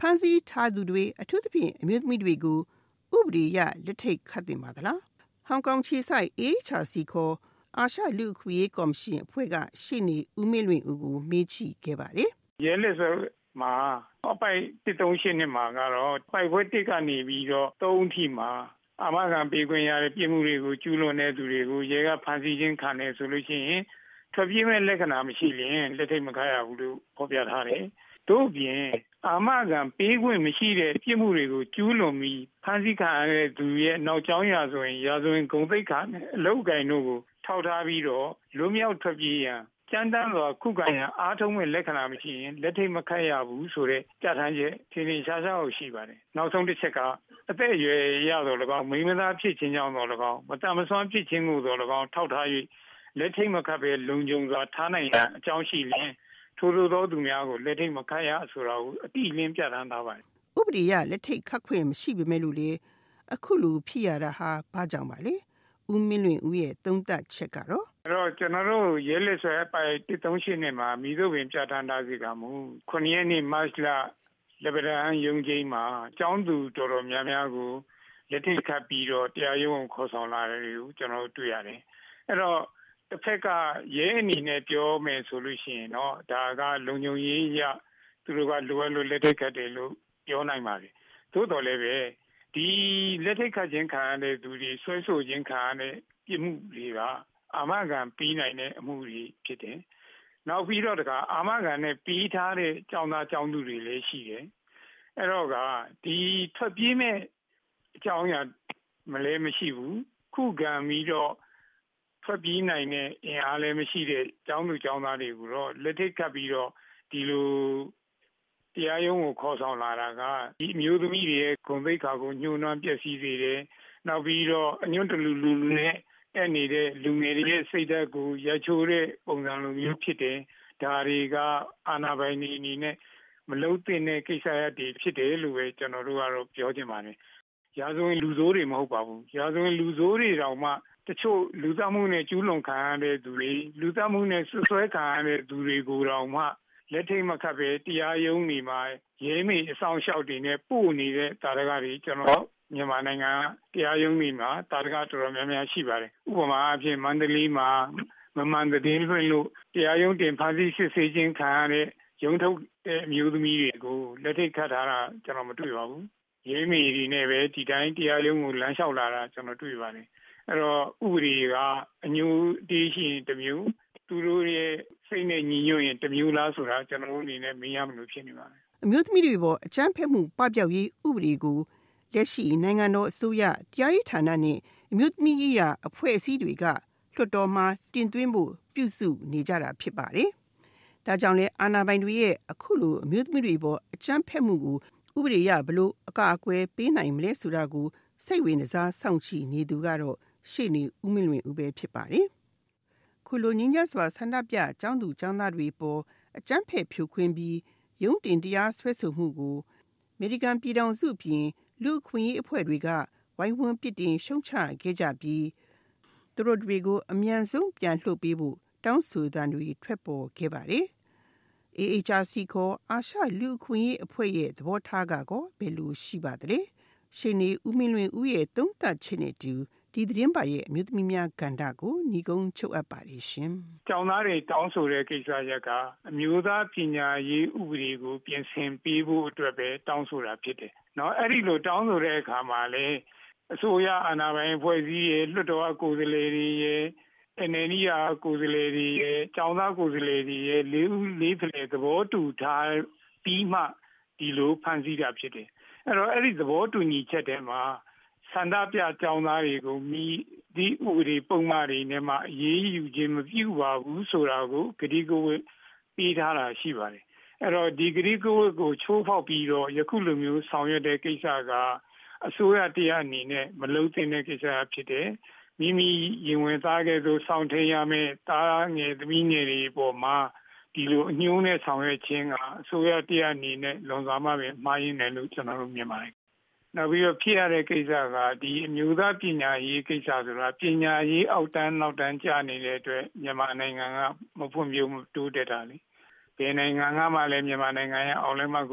မ်းဆီးထားသူတွေအထူးသဖြင့်အမျိုးသမီးတွေကိုဥပဒေအရလက်ထိတ်ခတ်တင်ပါသလားဟောင်ကောင်ခြေစိုက် AHRC ခေါ်အာရှလူ့အခွင့်အရေးကော်မရှင်အဖွဲ့ကရှေ့နေဦးမင်းလွင်ဦးကိုမေးကြည့်ခဲ့ပါတယ်ရဲလက်စွဲမှာအပိုက်138နှစ်မှာကတော့ပိုက်ခွဲ1ကနေပြီးတော့3အထိမှာအာမခံပေးခွင့်ရတဲ့ပြည်မှုတွေကိုကျူးလွန်တဲ့သူတွေကိုရဲကဖမ်းဆီးခြင်းခံတယ်ဆိုလို့ရှိရင်ထွက်ပြေးမဲ့လက္ခဏာမရှိရင်လက်ထိတ်မခတ်ရဘူးလို့ဖော်ပြထားတယ်။တို့ပြင်အာမခံပေးခွင့်မရှိတဲ့ပြည်မှုတွေကိုကျူးလွန်ပြီးဖမ်းဆီးခံရတဲ့သူရဲ့နောက်ကျောင်းရာဆိုရင်ရာဇဝင်ဂုဏ်သိက္ခာနဲ့အလုပ်ကိုင်တို့ကိုထောက်ထားပြီးတော့လွတ်မြောက်ထွက်ပြေးရန်ကြမ်းတမ်းစွာခုခံရန်အားထုတ်မဲ့လက္ခဏာမရှိရင်လက်ထိတ်မခတ်ရဘူးဆိုတဲ့ကြထမ်းချက်ထင်ထင်ရှားရှားရှိပါတယ်။နောက်ဆုံးတစ်ချက်ကအသက်အရွယ်ရတော့၎င်းမိမသားဖြစ်ခြင်းကြောင့်တော့၎င်းမတမဆွမ်းဖြစ်ခြင်းကိုတော့၎င်းထောက်ထား၍လက်ထိတ်မခတ်ပဲလုံခြုံစွာထားနိုင်ရန်အကြောင်းရှိရင်ထိုလိုသောသူများကိုလက်ထိတ်မခတ်ရဆိုတာကိုအတိအလင်းပြဋ္ဌာန်းထားပါတယ်။ဥပဒေရလက်ထိတ်ခတ်ခွင့်မရှိပေမဲ့လို့လေအခုလိုဖြစ်ရတာဟာဘာကြောင့်ပါလဲ။ဦးမင်းလွင်ဦးရဲ့သုံးသပ်ချက်ကတော့အဲ့တော့ကျွန်တော်တို့ရဲလက်ဆွဲအပိုင်138နှစ်မှာမိတို့ပင်ပြဋ္ဌာန်းထားစီကမူ9ရက်နေ့မတ်လလက်ပံရုံးချင်းမှာကျောင်းသူတော်တော်များများကိုလက်ထိတ်ခတ်ပြီးတော့တရားရုံးခေါ်ဆောင်လာတယ်ကိုကျွန်တော်တို့တွေ့ရတယ်။အဲ့တော့တစ်ဖက်ကရဲအနေနဲ့ပြောမယ်ဆိုလို့ရှိရင်တော့ဒါကလုံခြုံရေးရသူတို့ကလိုအပ်လို့လက်ထိတ်ခတ်တယ်လို့ပြောနိုင်ပါတယ်။သို့တော်လည်းပဲဒီလက်ထိတ်ခတ်ခြင်းခံရတဲ့သူတွေဆွဲဆိုခြင်းခံရတဲ့ပြစ်မှုတွေကအာမခံပြီးနိုင်တဲ့အမှုတွေဖြစ်တယ်။နောက်ပြီးတော့တခါအာမခံနဲ့ပြီးထားတဲ့ကျောင်းသားကျောင်းသူတွေလည်းရှိတယ်။အဲ့တော့ကဒီထွက်ပြေးမဲ့အကြောင်းအရာမလဲမရှိဘူး။ခုခံပြီးတော့ထွက်ပြေးနိုင်တဲ့အင်အားလည်းမရှိတဲ့ကျောင်းသူကျောင်းသားတွေကိုတော့လက်ထိတ်ခတ်ပြီးတော့ဒီလိုတရားရုံးကိုခေါ်ဆောင်လာတာကဒီအမျိုးသမီးတွေရဲ့ဂုဏ်သိက္ခာကိုညှိုးနှွမ်းပျက်စီးစေတယ်။နောက်ပြီးတော့အညွန့်တလူလူနဲ့အဲ့နေတဲ့လူငယ်တွေရဲ့စိတ်ဓာတ်ကိုရချိုးတဲ့ပုံစံလိုမျိုးဖြစ်တယ်။ဒါတွေကအာဏာပိုင်တွေအနေနဲ့မလုပ်သင့်တဲ့ကိစ္စရပ်တွေဖြစ်တယ်လို့ပဲကျွန်တော်တို့ကတော့ပြောချင်ပါတယ်။ရာဇဝင်လူဆိုးတွေမဟုတ်ပါဘူး။ရာဇဝင်လူဆိုးတွေတောင်မှတချို့လူသတ်မှုနဲ့ကျူးလွန်ခံရတဲ့သူတွေလူသတ်မှုနဲ့ဆွဲခံရတဲ့သူတွေကိုတောင်မှလက်ထိတ်မခတ်ပဲတရားရုံးတွေမှာရဲမေအဆောင်လျှောက်တွေနဲ့ပို့နေတဲ့တာရကတွေကျွန်တော်မြန်မာနိုင်ငံတရားရုံးတွေမှာတာရကတော်တော်များများရှိပါတယ်ဥပမာအဖြစ်မန္တလေးမှာမမှန်သတင်းလွှင့်လို့တရားရုံးတင်ဖမ်းဆီးစစ်ဆေးခြင်းခံရတဲ့ရုံးထုတ်တဲ့အမျိုးသမီးတွေကိုလက်ထိတ်ခတ်ထားတာကျွန်တော်မတွေ့ပါဘူးရဲမေတွေနဲ့ပဲဒီတိုင်းတရားရုံးကိုလမ်းလျှောက်လာတာကျွန်တော်တွေ့ပါတယ်အဲ့တော့ဥပဒေကအညူတေးရှိရင်တစ်မျိုးသူတို့ရဲ့စိတ်နဲ့ညီညွတ်ရင်တစ်မျိုးလားဆိုတာကျွန်တော်တို့အနေနဲ့မေးရမလို့ဖြစ်နေပါတယ်အမျိုးသမီးတွေပေါ်အကြမ်းဖက်မှုပပျောက်ရေးဥပဒေကိုလက်ရှိနိုင်ငံတော်အစိုးရတရားရေးဌာနနဲ့အမျိုးသမီးရေးရာအဖွဲ့အစည်းတွေကလွှတ်တော်မှာတင်သွင်းဖို့ပြုစုနေကြတာဖြစ်ပါတယ်။ဒါကြောင့်လဲအာဏာပိုင်တွေရဲ့အခုလိုအမျိုးသမီးတွေပေါ်အကြမ်းဖက်မှုကိုဥပဒေရဘလို့အကာအကွယ်ပေးနိုင်မလဲဆိုတာကိုစိတ်ဝင်စားစောင့်ကြည့်နေသူကတော့ရှေ့နေဦးမင်းလွင်ဦးပဲဖြစ်ပါတယ်။ခုလိုငြင်းကြစွာဆန္ဒပြကျောင်းသူကျောင်းသားတွေပေါ်အကြမ်းဖက်ဖြိုခွင်းပြီးရုံးတင်တရားစွဲဆိုမှုကိုအမေရိကန်ပြည်ထောင်စုပြင်လူ့အခွင့်အရေးအဖွဲ့တွေကဝိုင်းဝန်းပြစ်တင်ရှုံချခဲ့ကြပြီးသူတို့တွေကိုအမြန်ဆုံးပြန်လွှတ်ပေးဖို့တောင်းဆိုသံတွေထွက်ပေါ်ခဲ့ပါတယ်။ AHRC ခေါ်အာရှလူ့အခွင့်အရေးအဖွဲ့ရဲ့သဘောထားကောဘယ်လိုရှိပါသလဲ။ရှေ့နေဦးမင်းလွင်ဦးရဲ့သုံးသပ်ချက်နဲ့တူဒီသတင်းပါရဲ့အမျိုးသမီးများကဏ္ဍကိုညီကုန်းချုပ်အပ်ပါတယ်ရှင်။ကျောင်းသားတွေတောင်းဆိုတဲ့ကိစ္စရပ်ကအမျိုးသားပညာရေးဥပဒေကိုပြင်ဆင်ပေးဖို့အတွက်ပဲတောင်းဆိုတာဖြစ်တယ်။နော်အဲ့ဒီလိုတောင်းဆိုတဲ့အခါမှာလေအစိုးရအာဏာပိုင်အဖွဲ့အစည်းရဲ့လွှတ်တော်ကိုယ်စားလှယ်တွေရဲ့NLDကိုယ်စားလှယ်တွေရဲ့ကျောင်းသားကိုယ်စားလှယ်တွေရဲ့လေးဖလှယ်သဘောတူထားပြီးမှဒီလိုဖန်ဆီးတာဖြစ်တယ်။အဲ့တော့အဲ့ဒီသဘောတူညီချက်ထဲမှာဆန္ဒပြကျောင်းသားတွေကိုဒီဥပဒေပုံမှန်တွေနဲ့မှအရေးယူခြင်းမပြုပါဘူးဆိုတာကိုဂတိကဝတ်ပေးထားတာရှိပါတယ်။အဲ့တော့ဒီဂတိကဝတ်ကိုချိုးဖောက်ပြီးတော့ယခုလိုမျိုးဆောင်ရွက်တဲ့ကိစ္စကအစိုးရတရားအနေနဲ့မလုပ်သင့်တဲ့ကိစ္စဖြစ်တယ်။မိမိရင်ဝင်သားကဲဆိုဆောင်ထည့်ရမယ်သားငယ်သမီးငယ်တွေပေါ်မှာဒီလိုအညှိုးနဲ့ဆောင်ရွက်ခြင်းကအစိုးရတရားအနေနဲ့လွန်စွာမှပဲမှားရင်းတယ်လို့ကျွန်တော်တို့မြင်ပါတယ်။နောက်ပြီးတော့ဖြစ်ရတဲ့ကိစ္စကဒီအမျိုးသားပညာရေးကိစ္စဆိုတာပညာရေးအောက်တန်းနောက်တန်းကျနေတဲ့အတွက်မြန်မာနိုင်ငံကမဖွံ့ဖြိုးမှုတိုးတက်တာလေ။ဘယ်နိုင်ငံကမှလည်းမြန်မာနိုင်ငံရဲ့အောင်လဲမှကိုအ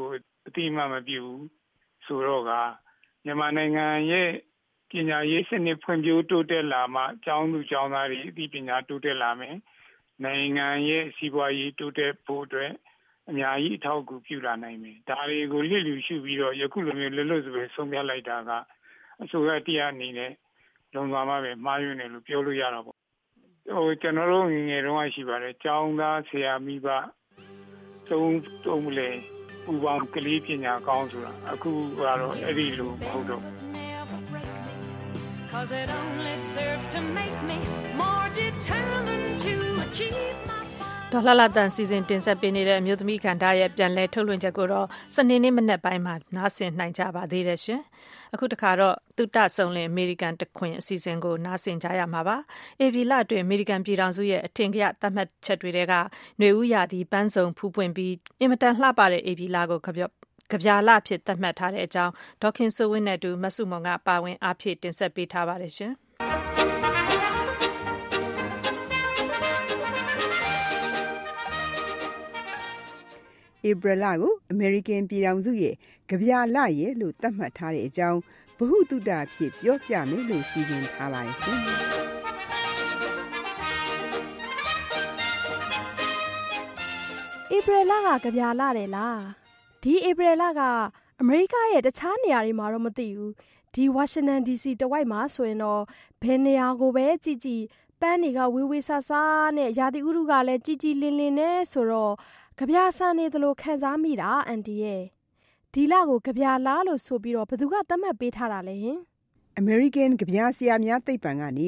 တိအမှတ်မပြုဆိုတော့ကမြန်မာနိုင်ငံရဲ့ပညာရေးစနစ်ဖွံ့ဖြိုးတိုးတက်လာမှကျောင်းသူကျောင်းသားတွေအသိပညာတိုးတက်လာမယ်နိုင်ငံရဲ့စီးပွားရေးတိုးတက်ဖို့အတွက်အများကြီးအထောက်အကူပြုလာနိုင်မယ်ဒါတွေကိုလျှလျူရှုပြီးတော့ယခုလိုမျိုးလွတ်လွတ်စွာဆုံးဖြတ်လိုက်တာကအစိုးရတရားအနေနဲ့လုံသွားမှပဲမှားယွင်းတယ်လို့ပြောလို့ရတာပေါ့ကျွန်တော်တို့ငယ်တုန်းကရှိပါတယ်ကျောင်းသားဆရာမိဘသုံးလေပူပေါင်းကလေးပညာကောင်းဆိုတာအခုကတော့အဲ့ဒီလိုမဟုတ်တော့ Cause it only serves to make me more determined to achieve my ဒေါ်လှလှတန်စီစဉ်တင်ဆက်ပေးနေတဲ့အမျိုးသမီးကဏ္ဍရဲ့ပြန်လည်ထုတ်လွှင့်ချက်ကိုတော့စနေနေ့မနက်ပိုင်းမှာနားဆင်နိုင်ကြပါသေးတယ်ရှင်။အခုတခါတော့သုတဆုံးလင်အမေရိကန်တခွင်အစီအစဉ်ကိုနားဆင်ကြရမှာပါ။ AB လအတွင်းအမေရိကန်ပြည်ထောင်စုရဲ့အထင်ကရသတ်မှတ်ချက်တွေကຫນွေဦးရာသီပန်းစုံဖူးပွင့်ပြီးအင်မတန်လှပတဲ့ AB လကိုကဗျာလဖြစ်သတ်မှတ်ထားတဲ့အကြောင်းဒေါခင်စိုးဝင်းနဲ့တူမဆုမွန်ကပါဝင်အားဖြည့်တင်ဆက်ပေးထားပါတယ်ရှင်။ဧပြီလကိုအမေရိကန်ပြည်ထောင်စုရဲ့ကဗျာလရဲ့လို့သတ်မှတ်ထားတဲ့အကြောင်းဗဟုသုတဖြစ်ပြောပြမယ်လို့စီစဉ်ထားပါတယ်ရှင်။ဧပြီလကကဗျာလတယ်လား။ဒီဧပြီလကအမေရိကရဲ့တခြားနေရာတွေမှာတော့မသိဘူး။ဒီဝါရှင်တန် DC တဝိုက်မှာဆိုရင်တော့ဘယ်နေရာကိုပဲကြည့်ပန်းတွေကဝေဝေဆဆနဲ့ရာသီဥတုကလည်းကြည်လင်းလင်းနဲ့ဆိုတော့ကဗျာဆန်နေသလိုခံစားမိတာအန်တီရဲ့ဒီလကိုကဗျာလားလို့ဆိုပြီးတော့ဘယ်သူကသတ်မှတ်ပေးထားတာလဲဟင် American ကဗျာဆရာများသိပ္ပံကနေ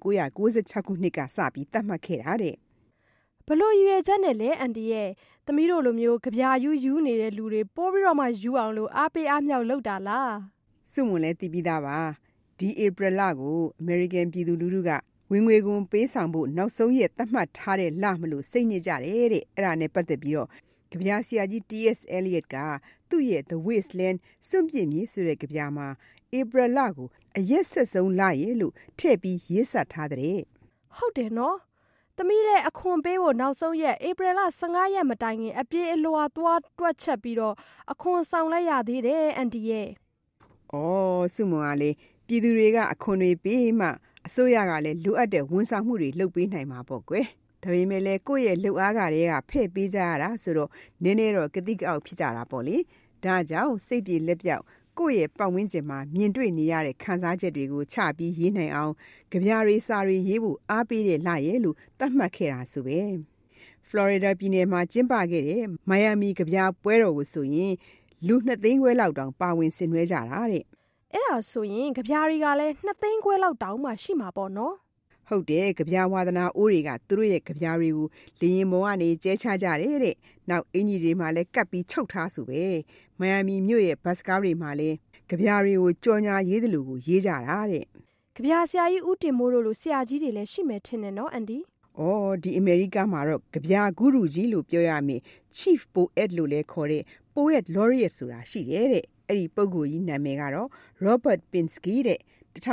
1996ခုနှစ်ကစပြီးသတ်မှတ်ခဲ့တာတဲ့ဘလို့ရွေချက်နဲ့လဲအန်တီရဲ့သမီးတို့လိုမျိုးကဗျာယူနေတဲ့လူတွေပိုးပြီးတော့မှယူအောင်လို့အားပေးအားမြောက်လုပ်တာလားစုမွန်လဲသိပြီးသားပါဒီ April လကို American ပြည်သူလူထုကဝင်ငွေကုန်ပေးဆောင်ဖို့နောက်ဆုံးရက်သတ်မှတ်ထားတဲ့လမလို့စိတ်ညစ်ကြတယ်တဲ့အဲ့ဒါနဲ့ပတ်သက်ပြီးတော့ကဗျာဆရာကြီး T.S. Eliot ကသူ့ရဲ့ The Wasteland စွန့်ပစ်မြေဆိုတဲ့ကဗျာမှာ April လကိုအရက်ဆက်ဆုံးလရဲ့လို့ထည့်ပြီးရေးစပ်ထားတဲ့ဟုတ်တယ်နော်သမီးလည်းအခွန်ပေးဖို့နောက်ဆုံးရက် April လ15ရက်မတိုင်ခင်အပြေးအလွှာသွားတွက်ချက်ပြီးတော့အခွန်ဆောင်လိုက်ရသေးတယ်အန်တီရဲ့အော်စုမွန်ကလေပြည်သူတွေကအခွန်တွေပေးမှအစိုးရကလည်းလိုအပ်တဲ့ဝန်ဆောင်မှုတွေလုပ်ပေးနိုင်မှာပေါ့ကွယ်ဒါပေမဲ့လည်းကိုယ့်ရဲ့လှုပ်အားကတွေကဖဲ့ပေးကြရတာဆိုတော့နည်းနည်းတော့ကတိကအောက်ဖြစ်ကြတာပေါ့လေဒါကြောင့်စိတ်ပြေလက်ပြောက်ကိုယ့်ရဲ့ပတ်ဝန်းကျင်မှာမြင်တွေ့နေရတဲ့ခံစားချက်တွေကိုချပြီးရေးနိုင်အောင်ကြပြတွေစာတွေရေးဖို့အားပေးတဲ့လရဲ့လို့သတ်မှတ်ခဲ့တာဆိုပဲဖလော်ရီဒါပြည်နယ်မှာကျင်းပခဲ့တဲ့မိုင်ယာမီကြပြပွဲတော်ကိုဆိုရင်လူ2သိန်းခွဲလောက်တောင်ပါဝင်ဆင်နွှဲကြတာတဲ့အဲ့ဒါဆိုရင်ကြပြတွေကလည်း2သိန်းခွဲလောက်တောင်မှရှိမှာပေါ့နော်ဟုတ်တယ်ကြပြဝါသနာအိုးတွေကသူတို့ရဲ့ကြပြတွေကိုလေရင်ပေါ်ကနေကျဲချကြတယ်တဲ့နောက်အင်ကြီးတွေမှာလည်းကပ်ပြီးချုပ်ထားဆိုပဲမိုင်ယာမီမြို့ရဲ့ဘတ်စကားတွေမှာလည်းကြပြတွေကိုကြော်ညာရေးတယ်လို့ကိုရေးကြတာတဲ့ကြပြဆရာကြီးဦးတင်မိုးတို့လိုဆရာကြီးတွေလည်းရှိမယ်ထင်တယ်နော်အန်ဒီအော်ဒီအမေရိကမှာတော့ကြပြဂုရုကြီးလို့ပြောရမယ် Chief Poet လို့လည်းခေါ်တဲ့ Poet Laureate ဆိုတာရှိတယ်တဲ့အဲ့ဒီပုဂ္ဂိုလ်ကြီးနာမည်ကတော့ Robert Pinsky တဲ့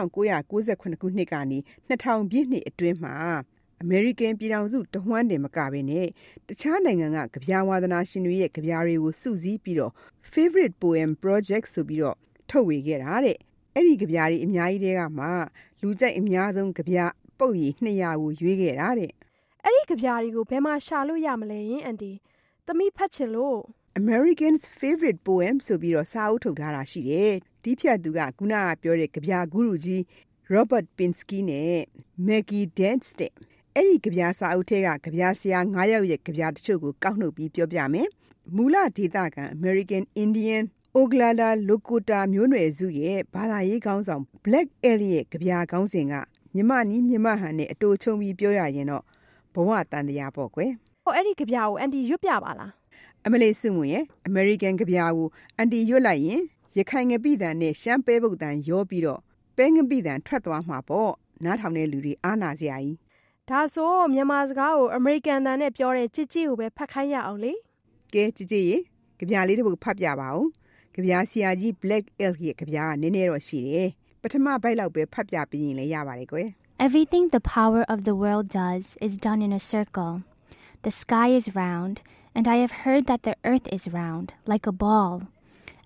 1998ခုနှစ်ကနေ2000ပြည့်နှစ်အတွင်းမှာအမေရိကန်ပြည်ထောင်စုတဝှမ်းတင်မကဘဲနဲ့တခြားနိုင်ငံကကြပြဝါသနာရှင်တွေရဲ့ကြပြတွေကိုစုစည်းပြီးတော့ Favorite Poem Project ဆိုပြီးတော့ထုတ်ဝေခဲ့တာတဲ့အဲ့ဒီကြပြတွေအများကြီးတဲကမှလူကြိုက်အများဆုံးကြပြပုတ်ရည်200ကိုရွေးခဲ့တာတဲ့အဲ့ဒီကြပြတွေကိုဘယ်မှာရှာလို့ရမလဲယင်အန်တီသမီးဖတ်ချင်လို့ American's Favorite Poem ဆိုပြီးတော့စာအုပ်ထုတ်ထားတာရှိတယ်ဒီဖြတ်သူကခုနကပြောတဲ့ကြပြဂုရုကြီး Robert Pinsky နဲ့ Maggie Dance တဲ့အဲ့ဒီကြပြစာအုပ်ထဲကကြပြဆရာ9ယောက်ရဲ့ကြပြတချို့ကိုကောက်နှုတ်ပြီးပြောပြမယ်မူလဒေသခံ American Indian Oglala Lakota မျိုးနွယ်စုရဲ့ဘာသာရေးခေါင်းဆောင် Black Elliot ကြပြခေါင်းစဉ်ကမြမနီးမြမဟန်နဲ့အတူချုံပြီးပြောရရင်တော့ဘဝတန်တရားပေါ့ကွယ်ဟိုအဲ့ဒီကြပြကိုအန်တီရွတ်ပြပါလားအမလေးစုမွေရဲ့ American ကြပြကိုအန်တီရွတ်လိုက်ရင်ရခိုင်ငပိတန်နဲ့ရှမ်းပဲပုတ်တန်ရောပြီးတော့ပဲငပိတန်ထွက်သွားမှာပေါ့နားထောင်တဲ့လူတွေအားနာစရာကြီးဒါဆိုမြန်မာစကားကို American တန်နဲ့ပြောတဲ့ကြစ်ကြည့်ကိုပဲဖတ်ခိုင်းရအောင်လေကဲကြစ်ကြည့်ရေကြပြလေးတစ်ပုဒ်ဖတ်ပြပါဦးကြပြဆရာကြီး Black Elk ရဲ့ကြပြကနည်းနည်းတော့ရှိတယ်ပထမဘိုက်လောက်ပဲဖတ်ပြပြီးရင်လည်းရပါတယ်ကွယ် Everything the power of the world does is done in a circle. The sky is round, and I have heard that the earth is round, like a ball.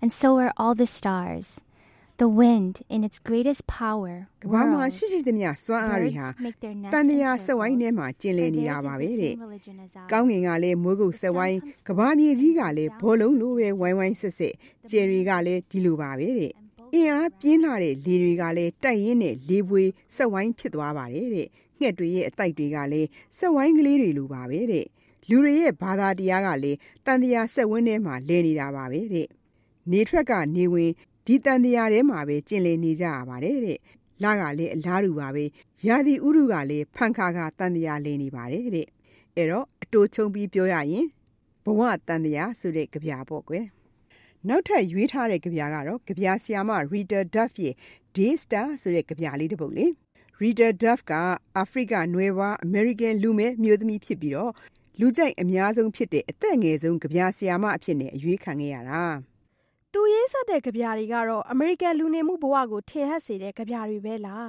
and so are all the stars. The wind, in its greatest power, ကဘာမှာရှိရှိသမျှစွမ်းအားတွေဟာတန်တရားစက်ဝိုင်းထဲမှာကျင်လည်နေတာပါပဲတဲ့ကောင်းငင်ကလည်းမိုးကုတ်စက်ဝိုင်းကဘာမြေကြီးကလည်းဘောလုံးလိုပဲဝိုင်းဝိုင်းဆက်ဆက်ကျယ်တွေကလည်းဒီလိုပါပဲတဲ့အင်အားပြင်းလာတဲ့လေတွေကလည်းတိုက်ရင်းနဲ့လေပွေစက်ဝိုင်းဖြစ်သွားပါတယ်တဲ့ငှက်တွေရဲ့အတိုက်တွေကလည်းစက်ဝိုင်းကလေးတွေလိုပါပဲတဲ့လူတွေရဲ့ဘာသာတရားကလည်းတန်တရားစက်ဝင်းထဲမှာလဲနေတာပါပဲတဲ့နေထွက်ကနေဝင်ဒီတန်တရားထဲမှာပဲကျင်လည်နေကြရပါတယ်တဲ့လကလည်းအလားတူပါပဲရာသီဥတုကလည်းဖန်ခါခါတန်တရားလဲနေပါတယ်တဲ့အဲ့တော့အတူချုံပြီးပြောရရင်ဘဝတန်တရားဆိုတဲ့ကြပြပေါ့ကွယ်နောက်ထပ်ရွေးထားတဲ့ကြပြကတော့ကြပြဆရာမ Rita Duff ရဲ့ Day Star ဆိုတဲ့ကြပြလေးတစ်ပုဒ်လေ Rita Duff ကအာဖရိကနွယ်ဖွား American လူမဲမျိုးသမီးဖြစ်ပြီးတော့လူကြိုက်အများဆုံးဖြစ်တဲ့အသက်ငယ်ဆုံးကြပြဆရာမအဖြစ်နဲ့အရွေးခံခဲ့ရတာသူရေးဆက်တဲ့ကြပြတွေကတော့အမေရိကန်လူနေမှုဘဝကိုထင်ဟပ်စေတဲ့ကြပြတွေပဲလား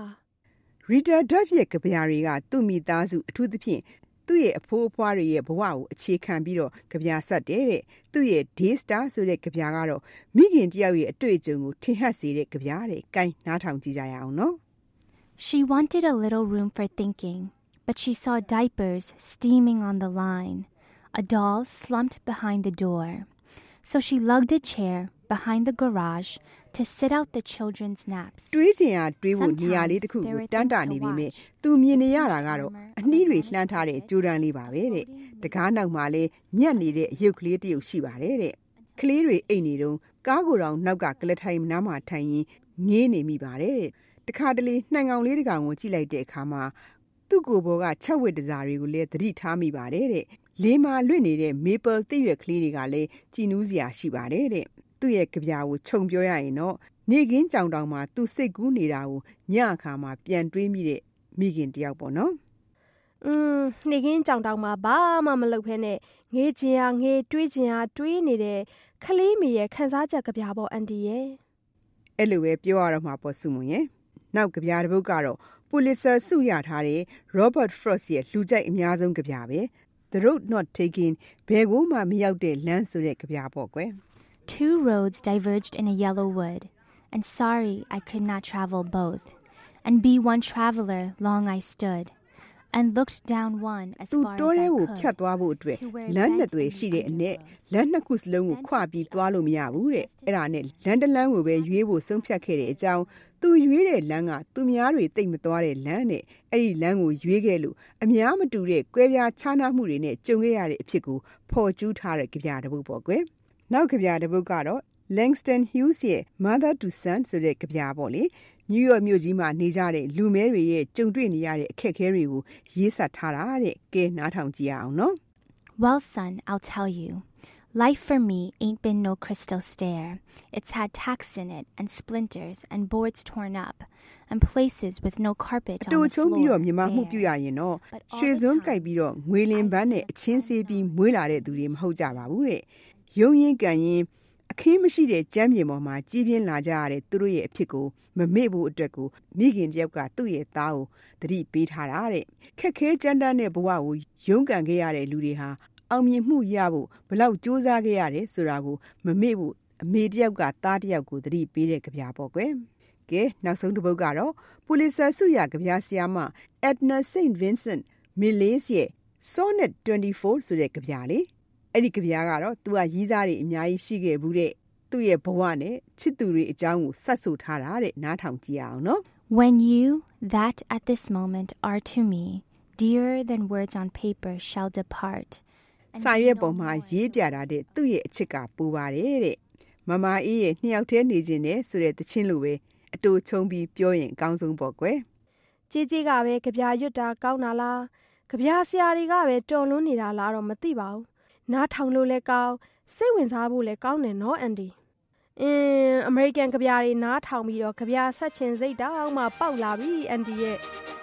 Rita Duff ရဲ့ကြပြတွေကသူ့မိသားစုအထူးသဖြင့်သူ့ရဲ့အဖိုးအဖွားတွေရဲ့ဘဝကိုအခြေခံပြီးတော့ကြပြဆက်တယ်တဲ့သူ့ရဲ့ Day Star ဆိုတဲ့ကြပြကတော့မိခင်တယောက်ရဲ့အတွေ့အကြုံကိုထင်ဟပ်စေတဲ့ကြပြတဲ့။ကိုင်းနားထောင်ကြည့်ကြရအောင်နော် She wanted a little room for thinking, but she saw diapers steaming on the line, a doll slumped behind the door. So she lugged a chair behind the garage to sit out the children's naps. တွေးချင်ရတွေးဖို့နေရာလေးတစ်ခုကိုတန်းတာနေပြီးမြင်နေရတာကတော့အနှီးတွေလှမ်းထားတဲ့ကြိုးတန်းလေးပါပဲတဲ့တကားနောက်မှာလဲညက်နေတဲ့အရုပ်ကလေးတစ်ရုပ်ရှိပါတယ်တဲ့ကလေးတွေအိတ်နေတော့ကားကိုယ်တော်နောက်ကကလထိုင်နားမှာထိုင်ရင်ငေးနေမိပါတယ်တဲ့တခါတလေနှံကောင်လေးတစ်ကောင်ကိုကြည့်လိုက်တဲ့အခါမှာသူ့ကိုယ်ပေါ်ကချက်ဝက်တစားတွေကိုလည်းသတိထားမိပါတယ်တဲ့လေးမာလွင့်နေတဲ့ maple သစ်ရွက်ကလေးတွေကလည်းကြည်နူးစရာရှိပါတယ်တဲ့သူ့ရဲ့ကြပြာကိုခြုံပြောရရင်တော့နေကင်းကြောင်တောင်မှာသူစိတ်ကူးနေတာကိုညအခါမှာပြန်တွေးမိတဲ့မိခင်တယောက်ပေါ့နော်နေကင်းကြောင်တောင်မှာဘာမှမလုပ်ဖဲနဲ့ငေးချင်ရငေးတွေးချင်ရတွေးနေတဲ့ခလေးမိရဲ့ခန်းစားချက်ကြပြပေါ့အန်တီရဲ့အဲ့လိုပဲပြောရတော့မှာပေါ့စုမွန်ရဲ့နောက်ကြပြတစ်ပုဒ်ကတော့ Pulitzer ဆုရထားတဲ့ Robert Frost ရဲ့လူကြိုက်အများဆုံးကြပြပဲ The Road Not Taken ဘယ်ကိုမှမရောက်တဲ့လမ်းဆိုတဲ့ကြပြပေါ့ကွယ် Two roads diverged in a yellow wood, and sorry I could not travel both. And be one traveler long I stood, and looked down one as far as I could. သူတိုးရဲကိုဖြတ်သွားဖို့အတွက်လမ်းနှစ်သွယ်ရှိတဲ့အနက်လမ်းနှစ်ခုစလုံးကိုခွပြီးသွားလို့မရဘူးတဲ့အဲ့ဒါနဲ့လမ်းတစ်လမ်းကိုပဲရွေးဖို့ဆုံးဖြတ်ခဲ့တဲ့အကြောင်းသူရွေးတဲ့လမ်းကသူများတွေတိတ်မသွားတဲ့လမ်းနဲ့အဲ့ဒီလမ်းကိုရွေးခဲ့လို့အများမတူတဲ့ကွဲပြားခြားနားမှုတွေနဲ့ကြုံခဲ့ရတဲ့အဖြစ်ကိုဖော်ကျူးထားတဲ့ကြပြတစ်ပုဒ်ပေါ့ကွယ်နောက်ကြပြတစ်ပုဒ်ကတော့ Langston Hughes ရဲ့ Mother to Son ဆိုတဲ့ကြပြပေါ့လေနယူးယောက်မြို့ကြီးမှာနေကြတဲ့လူမဲတွေရဲ့ကြုံတွေ့နေရတဲ့အခက်အခဲတွေကိုရေးဆက်ထားတာတဲ့ကဲနားထောင်ကြည့်အောင်နော် Well son, I'll tell you. Life for me ain't been no crystal stair. It's had tacks in it and splinters and boards torn up and places with no carpet on the floor. တို့ချုံပြီးတော့မြမမှုပြရရင်တော့ရွှေစွန်းကြိုက်ပြီးတော့ငွေလင်ပန်းနဲ့အချင်းစေးပြီးမွေးလာတဲ့သူတွေမဟုတ်ကြပါဘူးတဲ့ရုံရင်ကန်ရင်အခင်းမရှိတဲ့ကြမ်းမြေပေါ်မှာကြီးပြင်းလာကြရတဲ့သူတို့ရဲ့အဖြစ်ကိုမမေ့ဖို့အတွက်ကိုမိခင်တယောက်ကသူ့ရဲ့သားကိုတတိပေးထားတာတဲ့ခက်ခဲကြမ်းတမ်းတဲ့ဘဝကိုရုန်းကန်ခဲ့ရတဲ့လူတွေဟာအောင်မြင်မှုရဖို့ဘလောက်ကြိုးစားခဲ့ရတယ်ဆိုတာကိုမမေ့ဖို့အမေတယောက်ကသားတယောက်ကိုတတိပေးတဲ့ကြပြပေါ့ကွယ်ကဲနောက်ဆုံးတစ်ပုဒ်ကတော့ Pulitzer ဆုရကြပြဆရာမ Edna St. Vincent Millay ရဲ့ Sonnet 24 ဆိုတဲ့ကြပြလေးအဲ့ဒီကြပြကတော့သူကရီးစားတွေအများကြီးရှိခဲ့ဘူးတဲ့သူ့ရဲ့ဘဝနဲ့ချစ်သူတွေအကြောင်းကိုဆက်ဆိုထားတာတဲ့နားထောင်ကြည့်အောင်နော် When you that at this moment are to me dearer than words on paper shall depart စာရွက်ပေါ်မှာရေးပြတာတဲ့သူ့ရဲ့အချစ်ကပူပါတယ်တဲ့မမအေးရဲ့နှစ်ယောက်တည်းနေခြင်းနဲ့ဆိုတဲ့သချင်းလိုပဲအတူချုံပြီးပြောရင်အကောင်းဆုံးပေါ့ကွယ်ကြီးကြီးကပဲကြပြရွတ်တာကောင်းတာလားကြပြဆရာတွေကပဲတော်လွန်းနေတာလားတော့မသိပါဘူးနားထောင်လို့လဲကောင်းစိတ်ဝင်စားဖို့လဲကောင်းတယ်နော်အန်ဒီအမေရိကန်ကြပြတွေနားထောင်ပြီးတော့ကြပြဆက်ချင်စိတ်တောင်မှပေါက်လာပြီအန်ဒီရဲ့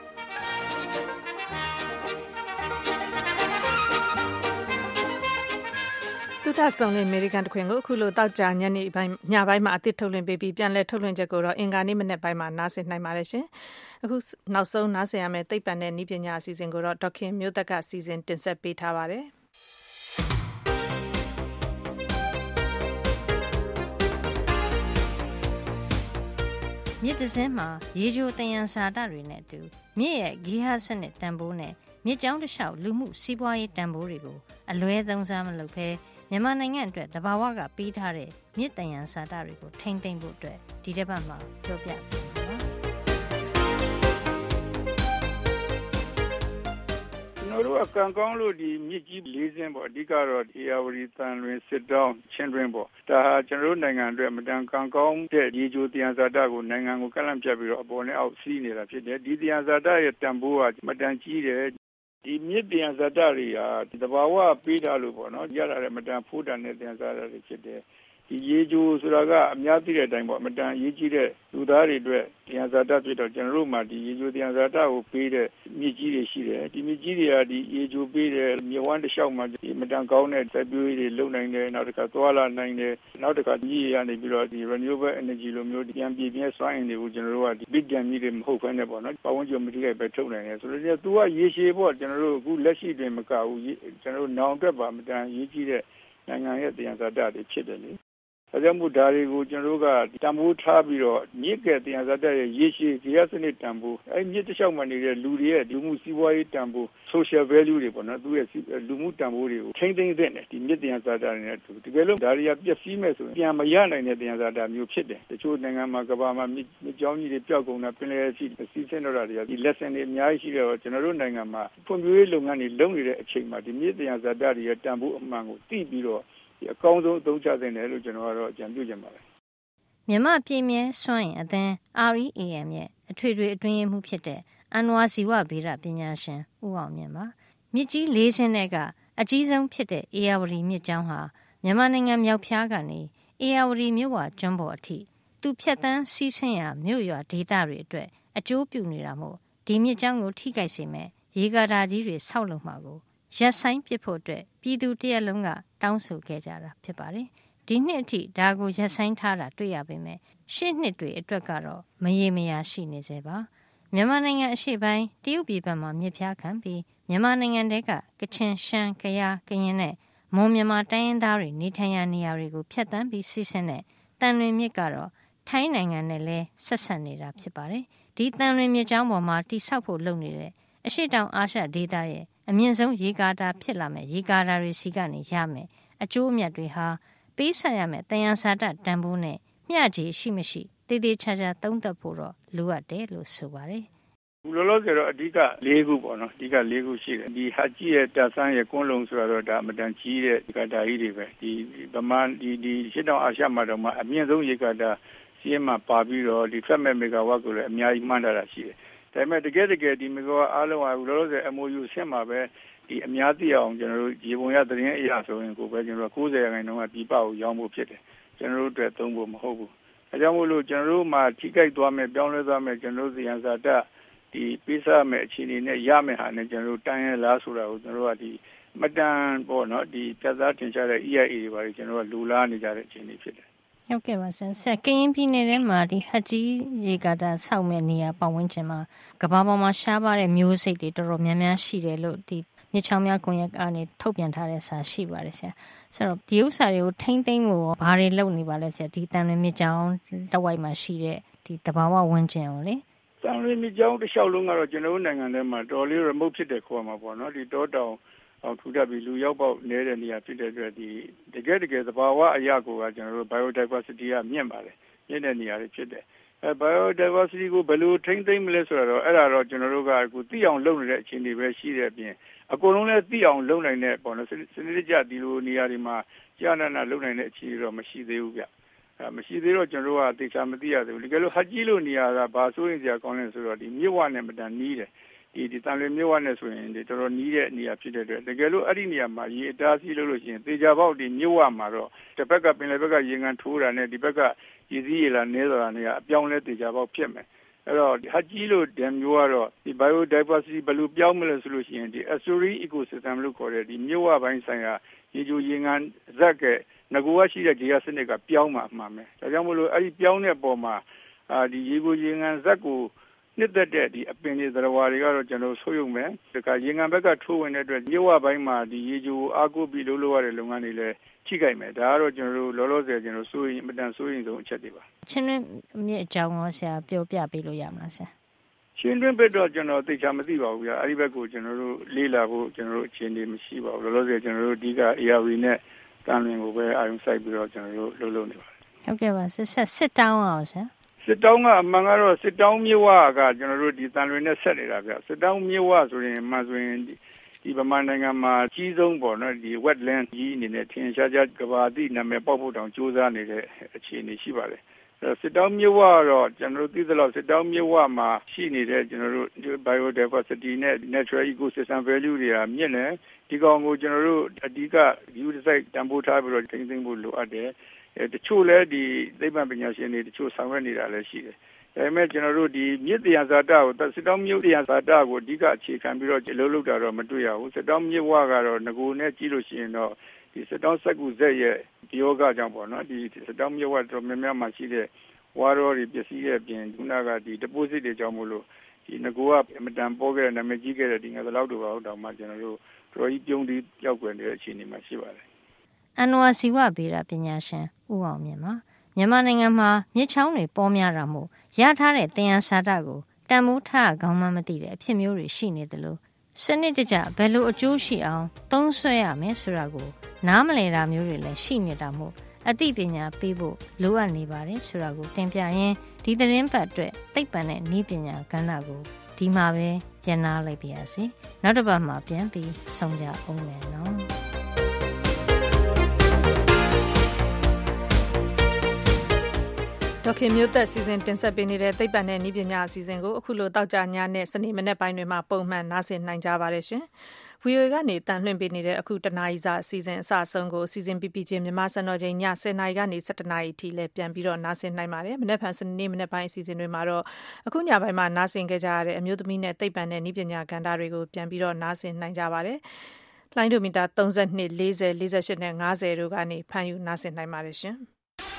တူတာဆောင်လေအမေရိကန်တခွင်ကိုအခုလိုတောက်ကြညနေပိုင်းညပိုင်းမှာအသစ်ထုတ်လွှင့်ပေးပြီးပြန်လည်ထုတ်လွှင့်ချက်ကိုတော့အင်္ဂါနေ့မနေ့ပိုင်းမှာနားဆင်နိုင်ပါတယ်ရှင်အခုနောက်ဆုံးနားဆင်ရမယ့်သိပ္ပံနဲ့နည်းပညာအစီအစဉ်ကိုတော့ဒေါခင်မျိုးသက်ကစီစဉ်တင်ဆက်ပေးထားပါတယ်မြစ်တစ်စင်းမှာရေချိုတယံဇာတတွေနဲ့အတူမြစ်ရဲ့ဂေဟစနစ်တန်ဖိုးနဲ့မြစ်ကြောင်းတစ်လျှောက်လူမှုစီးပွားရေးတန်ဖိုးတွေကိုအလွဲသုံးစားမလုပ်ဘဲမြန်မာနိုင်ငံအတွက်တဘာဝကပေးထားတဲ့မြစ်တယံဇာတတွေကိုထိန်းသိမ်းဖို့အတွက်ဒီတစ်ပတ်မှာပြောပြပါကျွန်တော်တို့ကံကောင်းလို့ဒီမြစ်ကြီး၄စင်းပေါ့အဓိကတော့ဧရာဝတီသံလွင်စစ်တောင်းချင်းတွင်းပေါ့ဒါဟာကျွန်တော်တို့နိုင်ငံအတွက်မတန်ကံကောင်းတဲ့ရေချိုသယံဇာတကိုနိုင်ငံကိုကန့်လန့်ပြတ်ပြီးတော့အပေါ်နဲ့အောက်စီးနေတာဖြစ်တယ်ဒီသယံဇာတရဲ့တန်ဖိုးကမတန်ကြီးတယ်ဒီမြစ်သယံဇာတတွေဟာဒီသဘာဝပေးထားလို့ပေါ့နော်ရလာတဲ့မတန်ဖိုးတန်တဲ့သယံဇာတတွေဖြစ်တယ်ဒီရေချိုဆိုတာကအများသိတဲ့အတိုင်းပေါ့မတန်ရေးကြီးတဲ့လူသားတွေအတွက်သယံဇာတဖြစ်တော့ကျွန်တော်တို့မှာဒီရေချိုသယံဇာတကိုပေးတဲ့မြစ်ကြီးတွေရှိတယ်ဒီမြစ်ကြီးတွေကဒီရေချိုပေးတဲ့မြစ်ဝမ်းတစ်လျှောက်မှာဒီမတန်ကောင်းတဲ့စိုက်ပျိုးရေးတွေလုပ်နိုင်တယ်နောက်တစ်ခါသွားလာနိုင်တယ်နောက်တစ်ခါမြစ်ရနေပြီးတော့ဒီ renewable energy လိုမျိုးပြန်ပြည့်ပြည့်စွမ်းအင်တွေကိုကျွန်တော်တို့ကဒီ big dam ကြီးတွေမဟုတ်ဘဲနဲ့ပေါ့နော်ပတ်ဝန်းကျင်မထိခိုက်ပဲထုတ်နိုင်တယ်ဆိုတော့သူကရေရှည်ပေါ့ကျွန်တော်တို့အခုလက်ရှိတွင်မကဘူးကျွန်တော်တို့နောင်အတွက်ပါမတန်ရေးကြီးတဲ့နိုင်ငံရဲ့သယံဇာတတွေဖြစ်တယ်လေဒါကြောင့်မို့ဒါတွေကိုကျွန်တော်တို့ကတန်ဖိုးထားပြီးတော့မြစ်ကသယံဇာတရဲ့ရေရှည်ဂေဟစနစ်တန်ဖိုးအဲမြစ်တစ်လျှောက်မှာနေတဲ့လူတွေရဲ့လူမှုစီးပွားရေးတန်ဖိုး social value တွေပေါ့နော်သူရဲ့လူမှုတန်ဖိုးတွေကိုထိန်းသိမ်းတဲ့ဒီမြစ်သယံဇာတတွေနဲ့တကယ်လို့ဒါတွေကပျက်စီးမဲ့ဆိုရင်ပြန်မရနိုင်တဲ့သယံဇာတမျိုးဖြစ်တယ်တချို့နိုင်ငံမှာကမ္ဘာမှာမြစ်ကြောင်းကြီးတွေပျောက်ကုန်တာပင်လယ်စီးဆင်းတော့တာတွေကဒီ lesson တွေအများကြီးရှိတော့ကျွန်တော်တို့နိုင်ငံမှာဖွံ့ဖြိုးရေးလုပ်ငန်းတွေလုပ်နေတဲ့အချိန်မှာဒီမြစ်သယံဇာတတွေရဲ့တန်ဖိုးအမှန်ကိုသိပြီးတော့အကောင်းဆုံးအသုံးချသင့်တယ်လို့ကျွန်တော်ကတော့အကြံပြုချင်ပါတယ်မြန်မာပြည်မြဲစွမ်းအင်အသင်း REAM ရဲ့အထွေထွေအတွင်းရေးမှူးဖြစ်တဲ့အန်ဝါဇီဝဗေဒပညာရှင်ဦးအောင်မြင့်ပါမြစ်ကြီး၄စင်းထဲကအကြီးဆုံးဖြစ်တဲ့ဧရာဝတီမြစ်ကြောင်းဟာမြန်မာနိုင်ငံမြောက်ဖျားကနေဧရာဝတီမြစ်ဝကျွန်းပေါ်အထိသူဖြတ်တန်းစီးဆင်းရာမြို့ရွာဒေသတွေအတွက်အကျိုးပြုနေတာမို့ဒီမြစ်ကြောင်းကိုထိခိုက်စေမဲ့ရေကာတာကြီးတွေဆောက်လုပ်မှာကိုရပ်ဆိုင်းပစ်ဖို့အတွက်ပြည်သူတရက်လုံးကတောင်းဆိုခဲ့ကြတာဖြစ်ပါတယ်။ဒီနှစ်အထိဒါကိုရပ်ဆိုင်းထားတာတွေ့ရပေမဲ့ရှေ့နှစ်တွေအတွက်ကတော့မရေမရာရှိနေစေပါ။မြန်မာနိုင်ငံအရှေ့ပိုင်းတရုတ်ပြည်ဘက်မှာမြစ်ဖျားခံပြီးမြန်မာနိုင်ငံတဲကကချင်ရှမ်းကယားကရင်နဲ့မွန်မြန်မာတိုင်းရင်းသားတွေနေထိုင်ရာနေရာတွေကိုဖျက်ဆီးပြီးစီးဆင်းတဲ့တန်လွင်မြစ်ကတော့ထိုင်းနိုင်ငံနဲ့လည်းဆက်ဆက်နေတာဖြစ်ပါတယ်။ဒီတန်လွင်မြစ်ကြောင်းပေါ်မှာတိဆောက်ဖို့လုပ်နေတဲ့အရှေ့တောင်အာရှဒေသရဲ့အမြင့်ဆုံးရေကာတာဖြစ်လာမဲ့ရေကာတာတွေစီကနေရမယ်အကျိုးအမြတ်တွေဟာပေးဆက်ရမယ်တယံဇာတတန်ဖိုးနဲ့မျှခြေရှိမရှိတည်တည်ချာချာသုံးသပ်ဖို့တော့လိုအပ်တယ်လို့ဆိုပါတယ်လောလောဆယ်တော့အဓိက၄ခုပေါ့နော်အဓိက၄ခုရှိတယ်ဒီဟာကြီးရဲ့တာဆန်းရဲ့ကွန်းလုံးဆိုတော့ဒါအမတန်ကြီးတဲ့ရေကာတာကြီးတွေပဲဒီဗမာဒီရှစ်တောင်အာရှမှာတော့မှအမြင့်ဆုံးရေကာတာစီးမှာပါပြီးတော့ဒီဖက်မဲ့မီဂါဝတ်ကိုလည်းအများကြီးမှန်းထားတာရှိတယ်ဒါပေမဲ့တကယ်ဒီမီဂါဝတ်အားလုံးကလောလောဆယ် MOU ဆင့်မှာပဲဒီအများသိအောင်ကျွန်တော်တို့ရေပုံရသတင်းအရာဆိုရင်ကိုပဲကျွန်တော်တို့90%ကပြည်ပကိုရောင်းဖို့ဖြစ်တယ်ကျွန်တော်တို့အတွက်သုံးဖို့မဟုတ်ဘူးအဲကြောင့်မို့လို့ကျွန်တော်တို့မှာထိခိုက်သွားမယ်ပြောင်းလဲသွားမယ်ကျွန်တော်တို့ဇယံဇာတဒီပေးစားမယ်အခြေအနေနဲ့ရမယ်ဟာနဲ့ကျွန်တော်တို့တိုင်းရလားဆိုတာကိုကျွန်တော်တို့ကဒီမတန်ပေါ့နော်ဒီပြဿနာထင်ရှားတဲ့ EIA တွေပါကျွန်တော်တို့ကလူလားနေကြတဲ့အခြေအနေဖြစ်တယ်ဟုတ်ကဲ့ပါဆရာကရင်ပြည်နယ်ထဲမှာဒီဟတ်ကြီးရေကာတာဆောက်မဲ့နေရာပတ်ဝန်းကျင်မှာကမ္ဘာပေါ်မှာရှားပါတဲ့မျိုးစိတ်တွေတော်တော်များများရှိတယ်လို့ဒီမြစ်ချောင်းများကွန်ရက်ကနေထုတ်ပြန်ထားတဲ့စာရှိပါတယ်ဆရာဆိုတော့ဒီဥစ္စာတွေကိုထိမ့်သိမ်းဖို့ဘာတွေလုပ်နေပါလဲဆရာဒီတန်လွင်မြစ်ချောင်းတဝိုက်မှာရှိတဲ့ဒီတဘာဝဝန်းကျင်ကိုလေတန်လွင်မြစ်ချောင်းတစ်လျှောက်လုံးကတော့ကျွန်တော်တို့နိုင်ငံထဲမှာတော်လေး remote ဖြစ်တဲ့ခေါ်မှာပေါ့နော်ဒီတောတောင်အောင်ထူထပ်ပြီးလူရောက်ပေါက်နေတဲ့နေရာဖြစ်တဲ့အတွက်ဒီတကယ်သဘာဝအရာကိုကကျွန်တော်တို့ biodiversity ကမြင့်ပါတယ်မြင့်တဲ့နေရာတွေဖြစ်တယ်biodiversity ကိုဘယ်လိုထိန်းသိမ်းမလဲဆိုတော့အဲ့ဒါတော့ကျွန်တော်တို့ကအခုသိအောင်လုပ်နေတဲ့အခြေအနေပဲရှိတဲ့အပြင်အကုန်လုံးလည်းသိအောင်လုပ်နိုင်တဲ့ပေါ့နော်စနစ်တကျဒီလိုနေရာတွေမှာကြာနာလုပ်နိုင်တဲ့အခြေအနေတော့မရှိသေးဘူးဗျမရှိသေးတော့ကျွန်တော်တို့ကသိချာမသိရသေးဘူးတကယ်လို့ဟတ်ကြီးလိုနေရာကဘာဆိုရင်ကြာကောင်းလဲဆိုတော့ဒီမြစ်ဝနဲ့မတန်နီးတယ်ဒီတန်လွင်မြစ်ဝနဲ့ဆိုရင်ဒီတော်တော်နီးတဲ့နေရာဖြစ်တဲ့အတွက်တကယ်လို့အဲ့ဒီနေရာမှာရေအတားစီးလို့ရှိရင်သေချာပေါက်ဒီမြစ်ဝမှာတော့တစ်ဘက်ကပင်လယ်ဘက်ကရေငန်ထိုးတာနဲ့ဒီဘက်ကရေစီးရေလာနေသွားတာနဲ့အပြောင်းလဲသေချာပေါက်ဖြစ်မယ်အဲ့တော့ဟတ်ကြီးလိုဒမ်မျိုးကတော့ဒီ biodiversity ဘယ်လိုပြောင်းမလဲဆိုလို့ရှိရင်ဒီ estuary ecosystem လို့ခေါ်တဲ့ဒီမြစ်ဝပိုင်းဆိုင်ရာရေချိုရေငန်ဇက်ကငကူကရှိတဲ့ဂေဟစနစ်ကပြောင်းမှာအမှန်ပဲဒါကြောင့်မို့လို့အဲ့ဒီပြောင်းတဲ့ပုံမှာဒီရေကိုရေငန်ဇက်ကိုနှစ်သက်တဲ့ဒီအပင်တွေသရဝါတွေကတော့ကျွန်တော်ဆိုးရုံပဲဒါကရေငန်ဘက်ကထိုးဝင်တဲ့အတွက်မြစ်ဝပိုင်းမှာဒီရေချိုအားကိုးပြီးလုပ်ရတဲ့လုပ်ငန်းတွေလည်းထိခိုက်မယ်ဒါကတော့ကျွန်တော်လောလောဆယ်ကျွန်တော်စိုးရင်အတန်စိုးရင်ဆုံးအချက်တွေပါချင်းတွင်းမြစ်အကြောင်းကိုဆရာပြောပြပေးလို့ရမှာဆရာချင်းတွင်းဘက်တော့ကျွန်တော်သိချာမသိပါဘူးဗျာအဲ့ဒီဘက်ကိုကျွန်တော်တို့လေးလာဖို့ကျွန်တော်တို့အခြေအနေမရှိပါဘူးလောလောဆယ်ကျွန်တော်တို့အဓိက ARV နဲ့တန်လွင်ကိုပဲအာရုံစိုက်ပြီးတော့ကျွန်တော်တို့လုပ်နေပါတယ်ဟုတ်ကဲ့ပါစစ်တောင်းအောင်ဆရာစစ်တောင်းကအမှန်ကတော့စစ်တောင်းမြစ်ဝကကျွန်တော်တို့ဒီတန်လွင်နဲ့ဆက်နေတာဗျစစ်တောင်းမြစ်ဝဆိုရင်မှဆိုရင်ဒီဗမာနိုင်ငံမှာကြီးဆုံးပေါ့နော်ဒီ wetland ကြီးအနေနဲ့ထင်ရှားရှားကဘာတိနာမည်ပေါက်ဖို့တောင်ကြိုးစားနေတဲ့အခြေအနေရှိပါတယ်စစ်တောင်းမြစ်ဝကတော့ကျွန်တော်တို့သိသလောက်စစ်တောင်းမြစ်ဝမှာရှိနေတဲ့ကျွန်တော်တို့ biodiversity နဲ့ natural ecosystem value တွေကမြင့်တယ်ဒီကောင်ကိုကျွန်တော်တို့အဓိက view site တန်ဖိုးထားပြီးတော့ထိန်းသိမ်းဖို့လိုအပ်တယ်တချို့လည်းဒီသိပ္ပံပညာရှင်တွေတချို့ဆောင်ရွက်နေတာလည်းရှိတယ်ဒါပေမဲ့ကျွန်တော်တို့ဒီမြစ်တရားဇာတကိုစစ်တောင်းမြစ်တရားဇာတကိုအဓိကအခြေခံပြီးတော့လှုပ်လုပ်တာတော့မတွေ့ရဘူးစစ်တောင်းမြစ်ဝကတော့ငကိုနဲ့ကြည့်လို့ရှိရင်တော့ဒီစစ်တောင်းစက်ကူဇက်ရဲ့ဒီယောဂကြောင့်ပေါ့နော်ဒီစစ်တောင်းမြစ်ဝတော့များများမှရှိတဲ့ဝါရောတွေပစ္စည်းရဲ့ပြင်ခုနကဒီ deposit တွေကြောင့်မို့လို့ဒီငကိုကအမတန်ပေါ်ခဲ့တဲ့နာမည်ကြီးခဲ့တဲ့ဒီငါးလောက်တို့ပါဟုတ်တော့မှကျွန်တော်တို့တော်ကြီးပြုံးပြီးကြောက်ွယ်နေတဲ့အခြေအနေမှာရှိပါတယ်အန်နဝါစီဝဗေဒပညာရှင်ဦးအောင်မြင့်ပါမြန်မာနိုင်ငံမှာမြစ်ချောင်းတွေပေါ်များတာမို့ရထားတဲ့သင်္ယန်စာတကိုတန်မိုးထားခေါင်းမမသိတဲ့အဖြစ်မျိုးတွေရှိနေတယ်လို့စနစ်တကျဘယ်လိုအကျိုးရှိအောင်သုံးစွဲရမယ်ဆိုတာကိုနားမလည်တာမျိုးတွေလည်းရှိနေတာမို့အသိပညာပေးဖို့လိုအပ်နေပါတယ်ဆိုတာကိုတင်ပြရင်းဒီသတင်းပတ်အတွက်သိပ္ပံနဲ့နည်းပညာကဏ္ဍကိုဒီမှာပဲရန်နာလိုက်ပါရစေနောက်တစ်ပတ်မှာပြန်ပြီးဆုံကြအောင်မယ်နော်ဒေါခင်မျိုးသက်စီစဉ်တင်ဆက်ပေးနေတဲ့သိပ္ပံနဲ့နည်းပညာအစီအစဉ်ကိုအခုလိုတောက်ကြညနဲ့စနေမနေ့ပိုင်းတွေမှာပုံမှန်နားဆင်နိုင်ကြပါတယ်ရှင်။ VOA ကနေတန်လှည့်ပေးနေတဲ့အခုတနားရီစာအစီအစဉ်အစအဆုံးကိုစီစဉ်ပြပြချင်းမြန်မာစံတော်ချိန်ည10:00နာရီကနေ17:00နာရီထိလည်းပြန်ပြီးတော့နားဆင်နိုင်ပါတယ်။မနေ့ဖန်စနေမနေ့ပိုင်းအစီအစဉ်တွေမှာတော့အခုညပိုင်းမှာနားဆင်ခဲ့ကြရတဲ့အမျိုးသမီးနဲ့သိပ္ပံနဲ့နည်းပညာကဏ္ဍတွေကိုပြန်ပြီးတော့နားဆင်နိုင်ကြပါတယ်။လိုင်းဒိုမီတာ32 40 48နဲ့50တို့ကနေဖန်ယူနားဆင်နိုင်ပါတယ်ရှင်။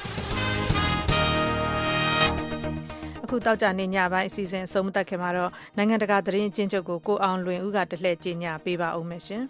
အခုတောက်ကြနေညပိုင်းအစီအစဉ်အဆုံးမသတ်ခင်မှာတော့နိုင်ငံတကာသတင်းအကျဉ်းချုပ်ကိုကိုအောင်လွင်ဦးကတလှည့်ကြေညာပေးပါဦးမယ်ရှင်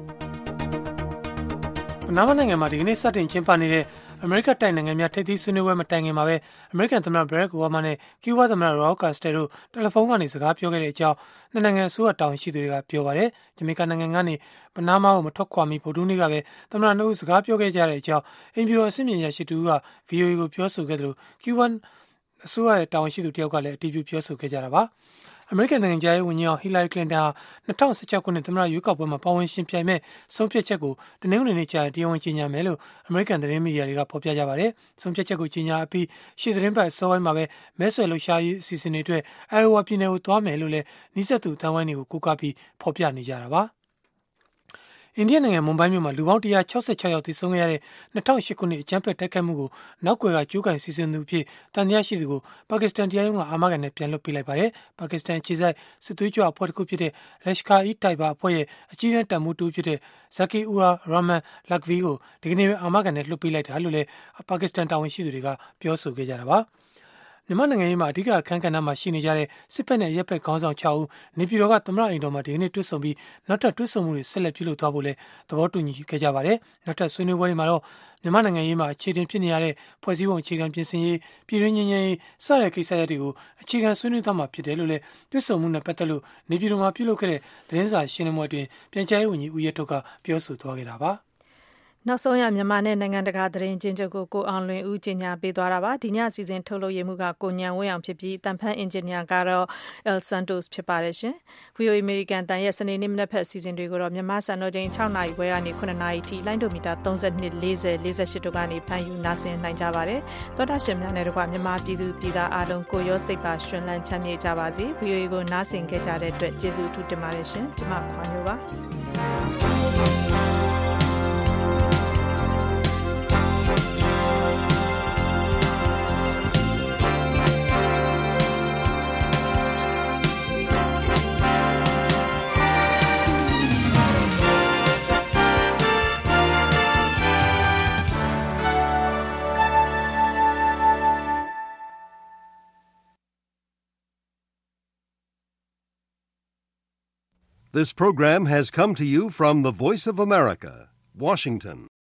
။ပနာမနိုင်ငံမှာဒီကနေ့စတင်ကျင်းပနေတဲ့အမေရိကတိုက်နိုင်ငံများထိပ်သီးဆွေးနွေးပွဲမတိုင်ခင်မှာပဲအမေရိကန်သမ္မတဘရက်အိုဘားမားနဲ့ကျူးဘားသမ္မတရောကာစတဲတို့တယ်လီဖုန်းကနေစကားပြောခဲ့တဲ့အကြောင်းနှစ်နိုင်ငံအစိုးရတာဝန်ရှိသူတွေကပြောပါတယ်။ဂျမေကာနိုင်ငံကနေပနားမားကိုမထွက်ခွာမီဗုဒ္ဓဟူးနေ့ကပဲသမ္မတနှစ်ဦးစကားပြောခဲ့ကြတဲ့အကြောင်းအင်ဖြူတော်အဆင့်မြင့်ရရှိသူက VOA ကိုပြောဆိုခဲ့တယ်လို့ကျူးဘားအစိုးရရဲ့တာဝန်ရှိသူတယောက်ကလည်းအတည်ပြုပြောဆိုခဲ့ကြတာပါ။အမေရိကန်နိုင်ငံသားရေးဝန်ကြီးဟီလာရီကလင်တန်ဟာ2016ခုနှစ်သမ္မတရွေးကောက်ပွဲမှာပါဝင်ရှင်ပြိုင်မဲ့ဆုံးဖြတ်ချက်ကိုတနင်္ဂနွေနေ့ကျရင်တရားဝင်ကြေညာမယ်လို့အမေရိကန်သတင်းမီဒီယာတွေကဖော်ပြကြပါတယ်။ဆုံးဖြတ်ချက်ကိုကြေညာအပြီးရှေ့သတင်းပတ်အစောပိုင်းမှာပဲမဲဆွယ်လှုပ်ရှားရေးအစီအစဉ်တွေအတွက်အိုင်အိုဝါပြည်နယ်ကိုသွားမယ်လို့လည်းနှိစက်သူတန်ဝိုင်းတွေကိုကိုးကားပြီးဖော်ပြနေကြတာပါ။အိန္ဒိယနိုင်ငံမွန်ဘိုင်းမြို့မှာလူပေါင်း166ယောက်သေဆုံးခဲ့ရတဲ့2008ခုနှစ်အကြမ်းဖက်တိုက်ခိုက်မှုကိုနောက်ကွယ်ကကျူးကန်စီစဉ်သူအဖြစ်တန်တရားရှိသူကိုပါကစ္စတန်တရားရုံးကအာမခံနဲ့ပြန်လွှတ်ပေးလိုက်ပါတယ်။ပါကစ္စတန်ခြေစိုက်စစ်သွေးကြွအဖွဲ့တစ်ခုဖြစ်တဲ့ Lashkar-e-Taiba အဖွဲ့ရဲ့အကြီးအကဲတပ်မှူးတူဖြစ်တဲ့ Zaki-ur Rahman Lakhvi ကိုဒီကနေ့အာမခံနဲ့လွှတ်ပေးလိုက်တာလို့လည်းပါကစ္စတန်တာဝန်ရှိသူတွေကပြောဆိုခဲ့ကြတာပါ။မြန်မာနိုင်ငံရေးမှာအဓိကအခန်းကဏ္ဍမှာရှိနေကြတဲ့စစ်ဖက်နဲ့ရက်ဖက်ခေါင်းဆောင်6ဦးနေပြည်တော်ကသမ္မတအိမ်တော်မှာဒီကနေ့တွေ့ဆုံပြီးနောက်ထပ်တွေ့ဆုံမှုတွေဆက်လက်ပြုလုပ်သွားဖို့လည်းသဘောတူညီခဲ့ကြပါတယ်။နောက်ထပ်ဆွေးနွေးပွဲတွေမှာတော့မြန်မာနိုင်ငံရေးမှာအခြေတင်ဖြစ်နေရတဲ့ဖွဲ့စည်းပုံအခြေခံပြင်ဆင်ရေးပြည်တွင်းငြိမ်းချမ်းရေးစတဲ့ကိစ္စရပ်တွေကိုအခြေခံဆွေးနွေးသွားမှာဖြစ်တယ်လို့လည်းတွေ့ဆုံမှုနဲ့ပတ်သက်လို့နေပြည်တော်မှာပြုလုပ်ခဲ့တဲ့သတင်းစာရှင်းလင်းပွဲအတွင်းပြန်ကြားရေးဝန်ကြီးဦးရဲထုတ်ကပြောဆိုသွားခဲ့တာပါ။နောက်ဆုံးရမြန်မာနဲ့နိုင်ငံတကာသတင်းအကျဉ်းချုပ်ကိုကိုအောင်လွင်ဦးကြေညာပေးသွားတာပါဒီညအစီအစဉ်ထုတ်လုပ်ရမှုကကိုညံဝင်းအောင်ဖြစ်ပြီးတန်ဖန်အင်ဂျင်နီယာကတော့ El Santos ဖြစ်ပါတယ်ရှင် VOA American တန်ရဲ့စနေနေ့မနက်ဖက်အစီအစဉ်တွေကိုတော့မြန်မာစံတော်ချိန်6နာရီခွဲကနေ9နာရီထိလိုင်းဒိုမီတာ32 40 48တို့ကနေဖန်ယူနာဆင်နိုင်ကြပါတယ်သောတာရှင်များနဲ့တကွမြန်မာပြည်သူပြည်သားအားလုံးကိုရောစိတ်ပါရှင်လန်းချမ်းမြေ့ကြပါစေ VOA ကိုနားဆင်ခဲ့ကြတဲ့အတွက်ကျေးဇူးအထူးတင်ပါတယ်ရှင်ကျွန်မခွာမျိုးပါ This program has come to you from the Voice of America, Washington.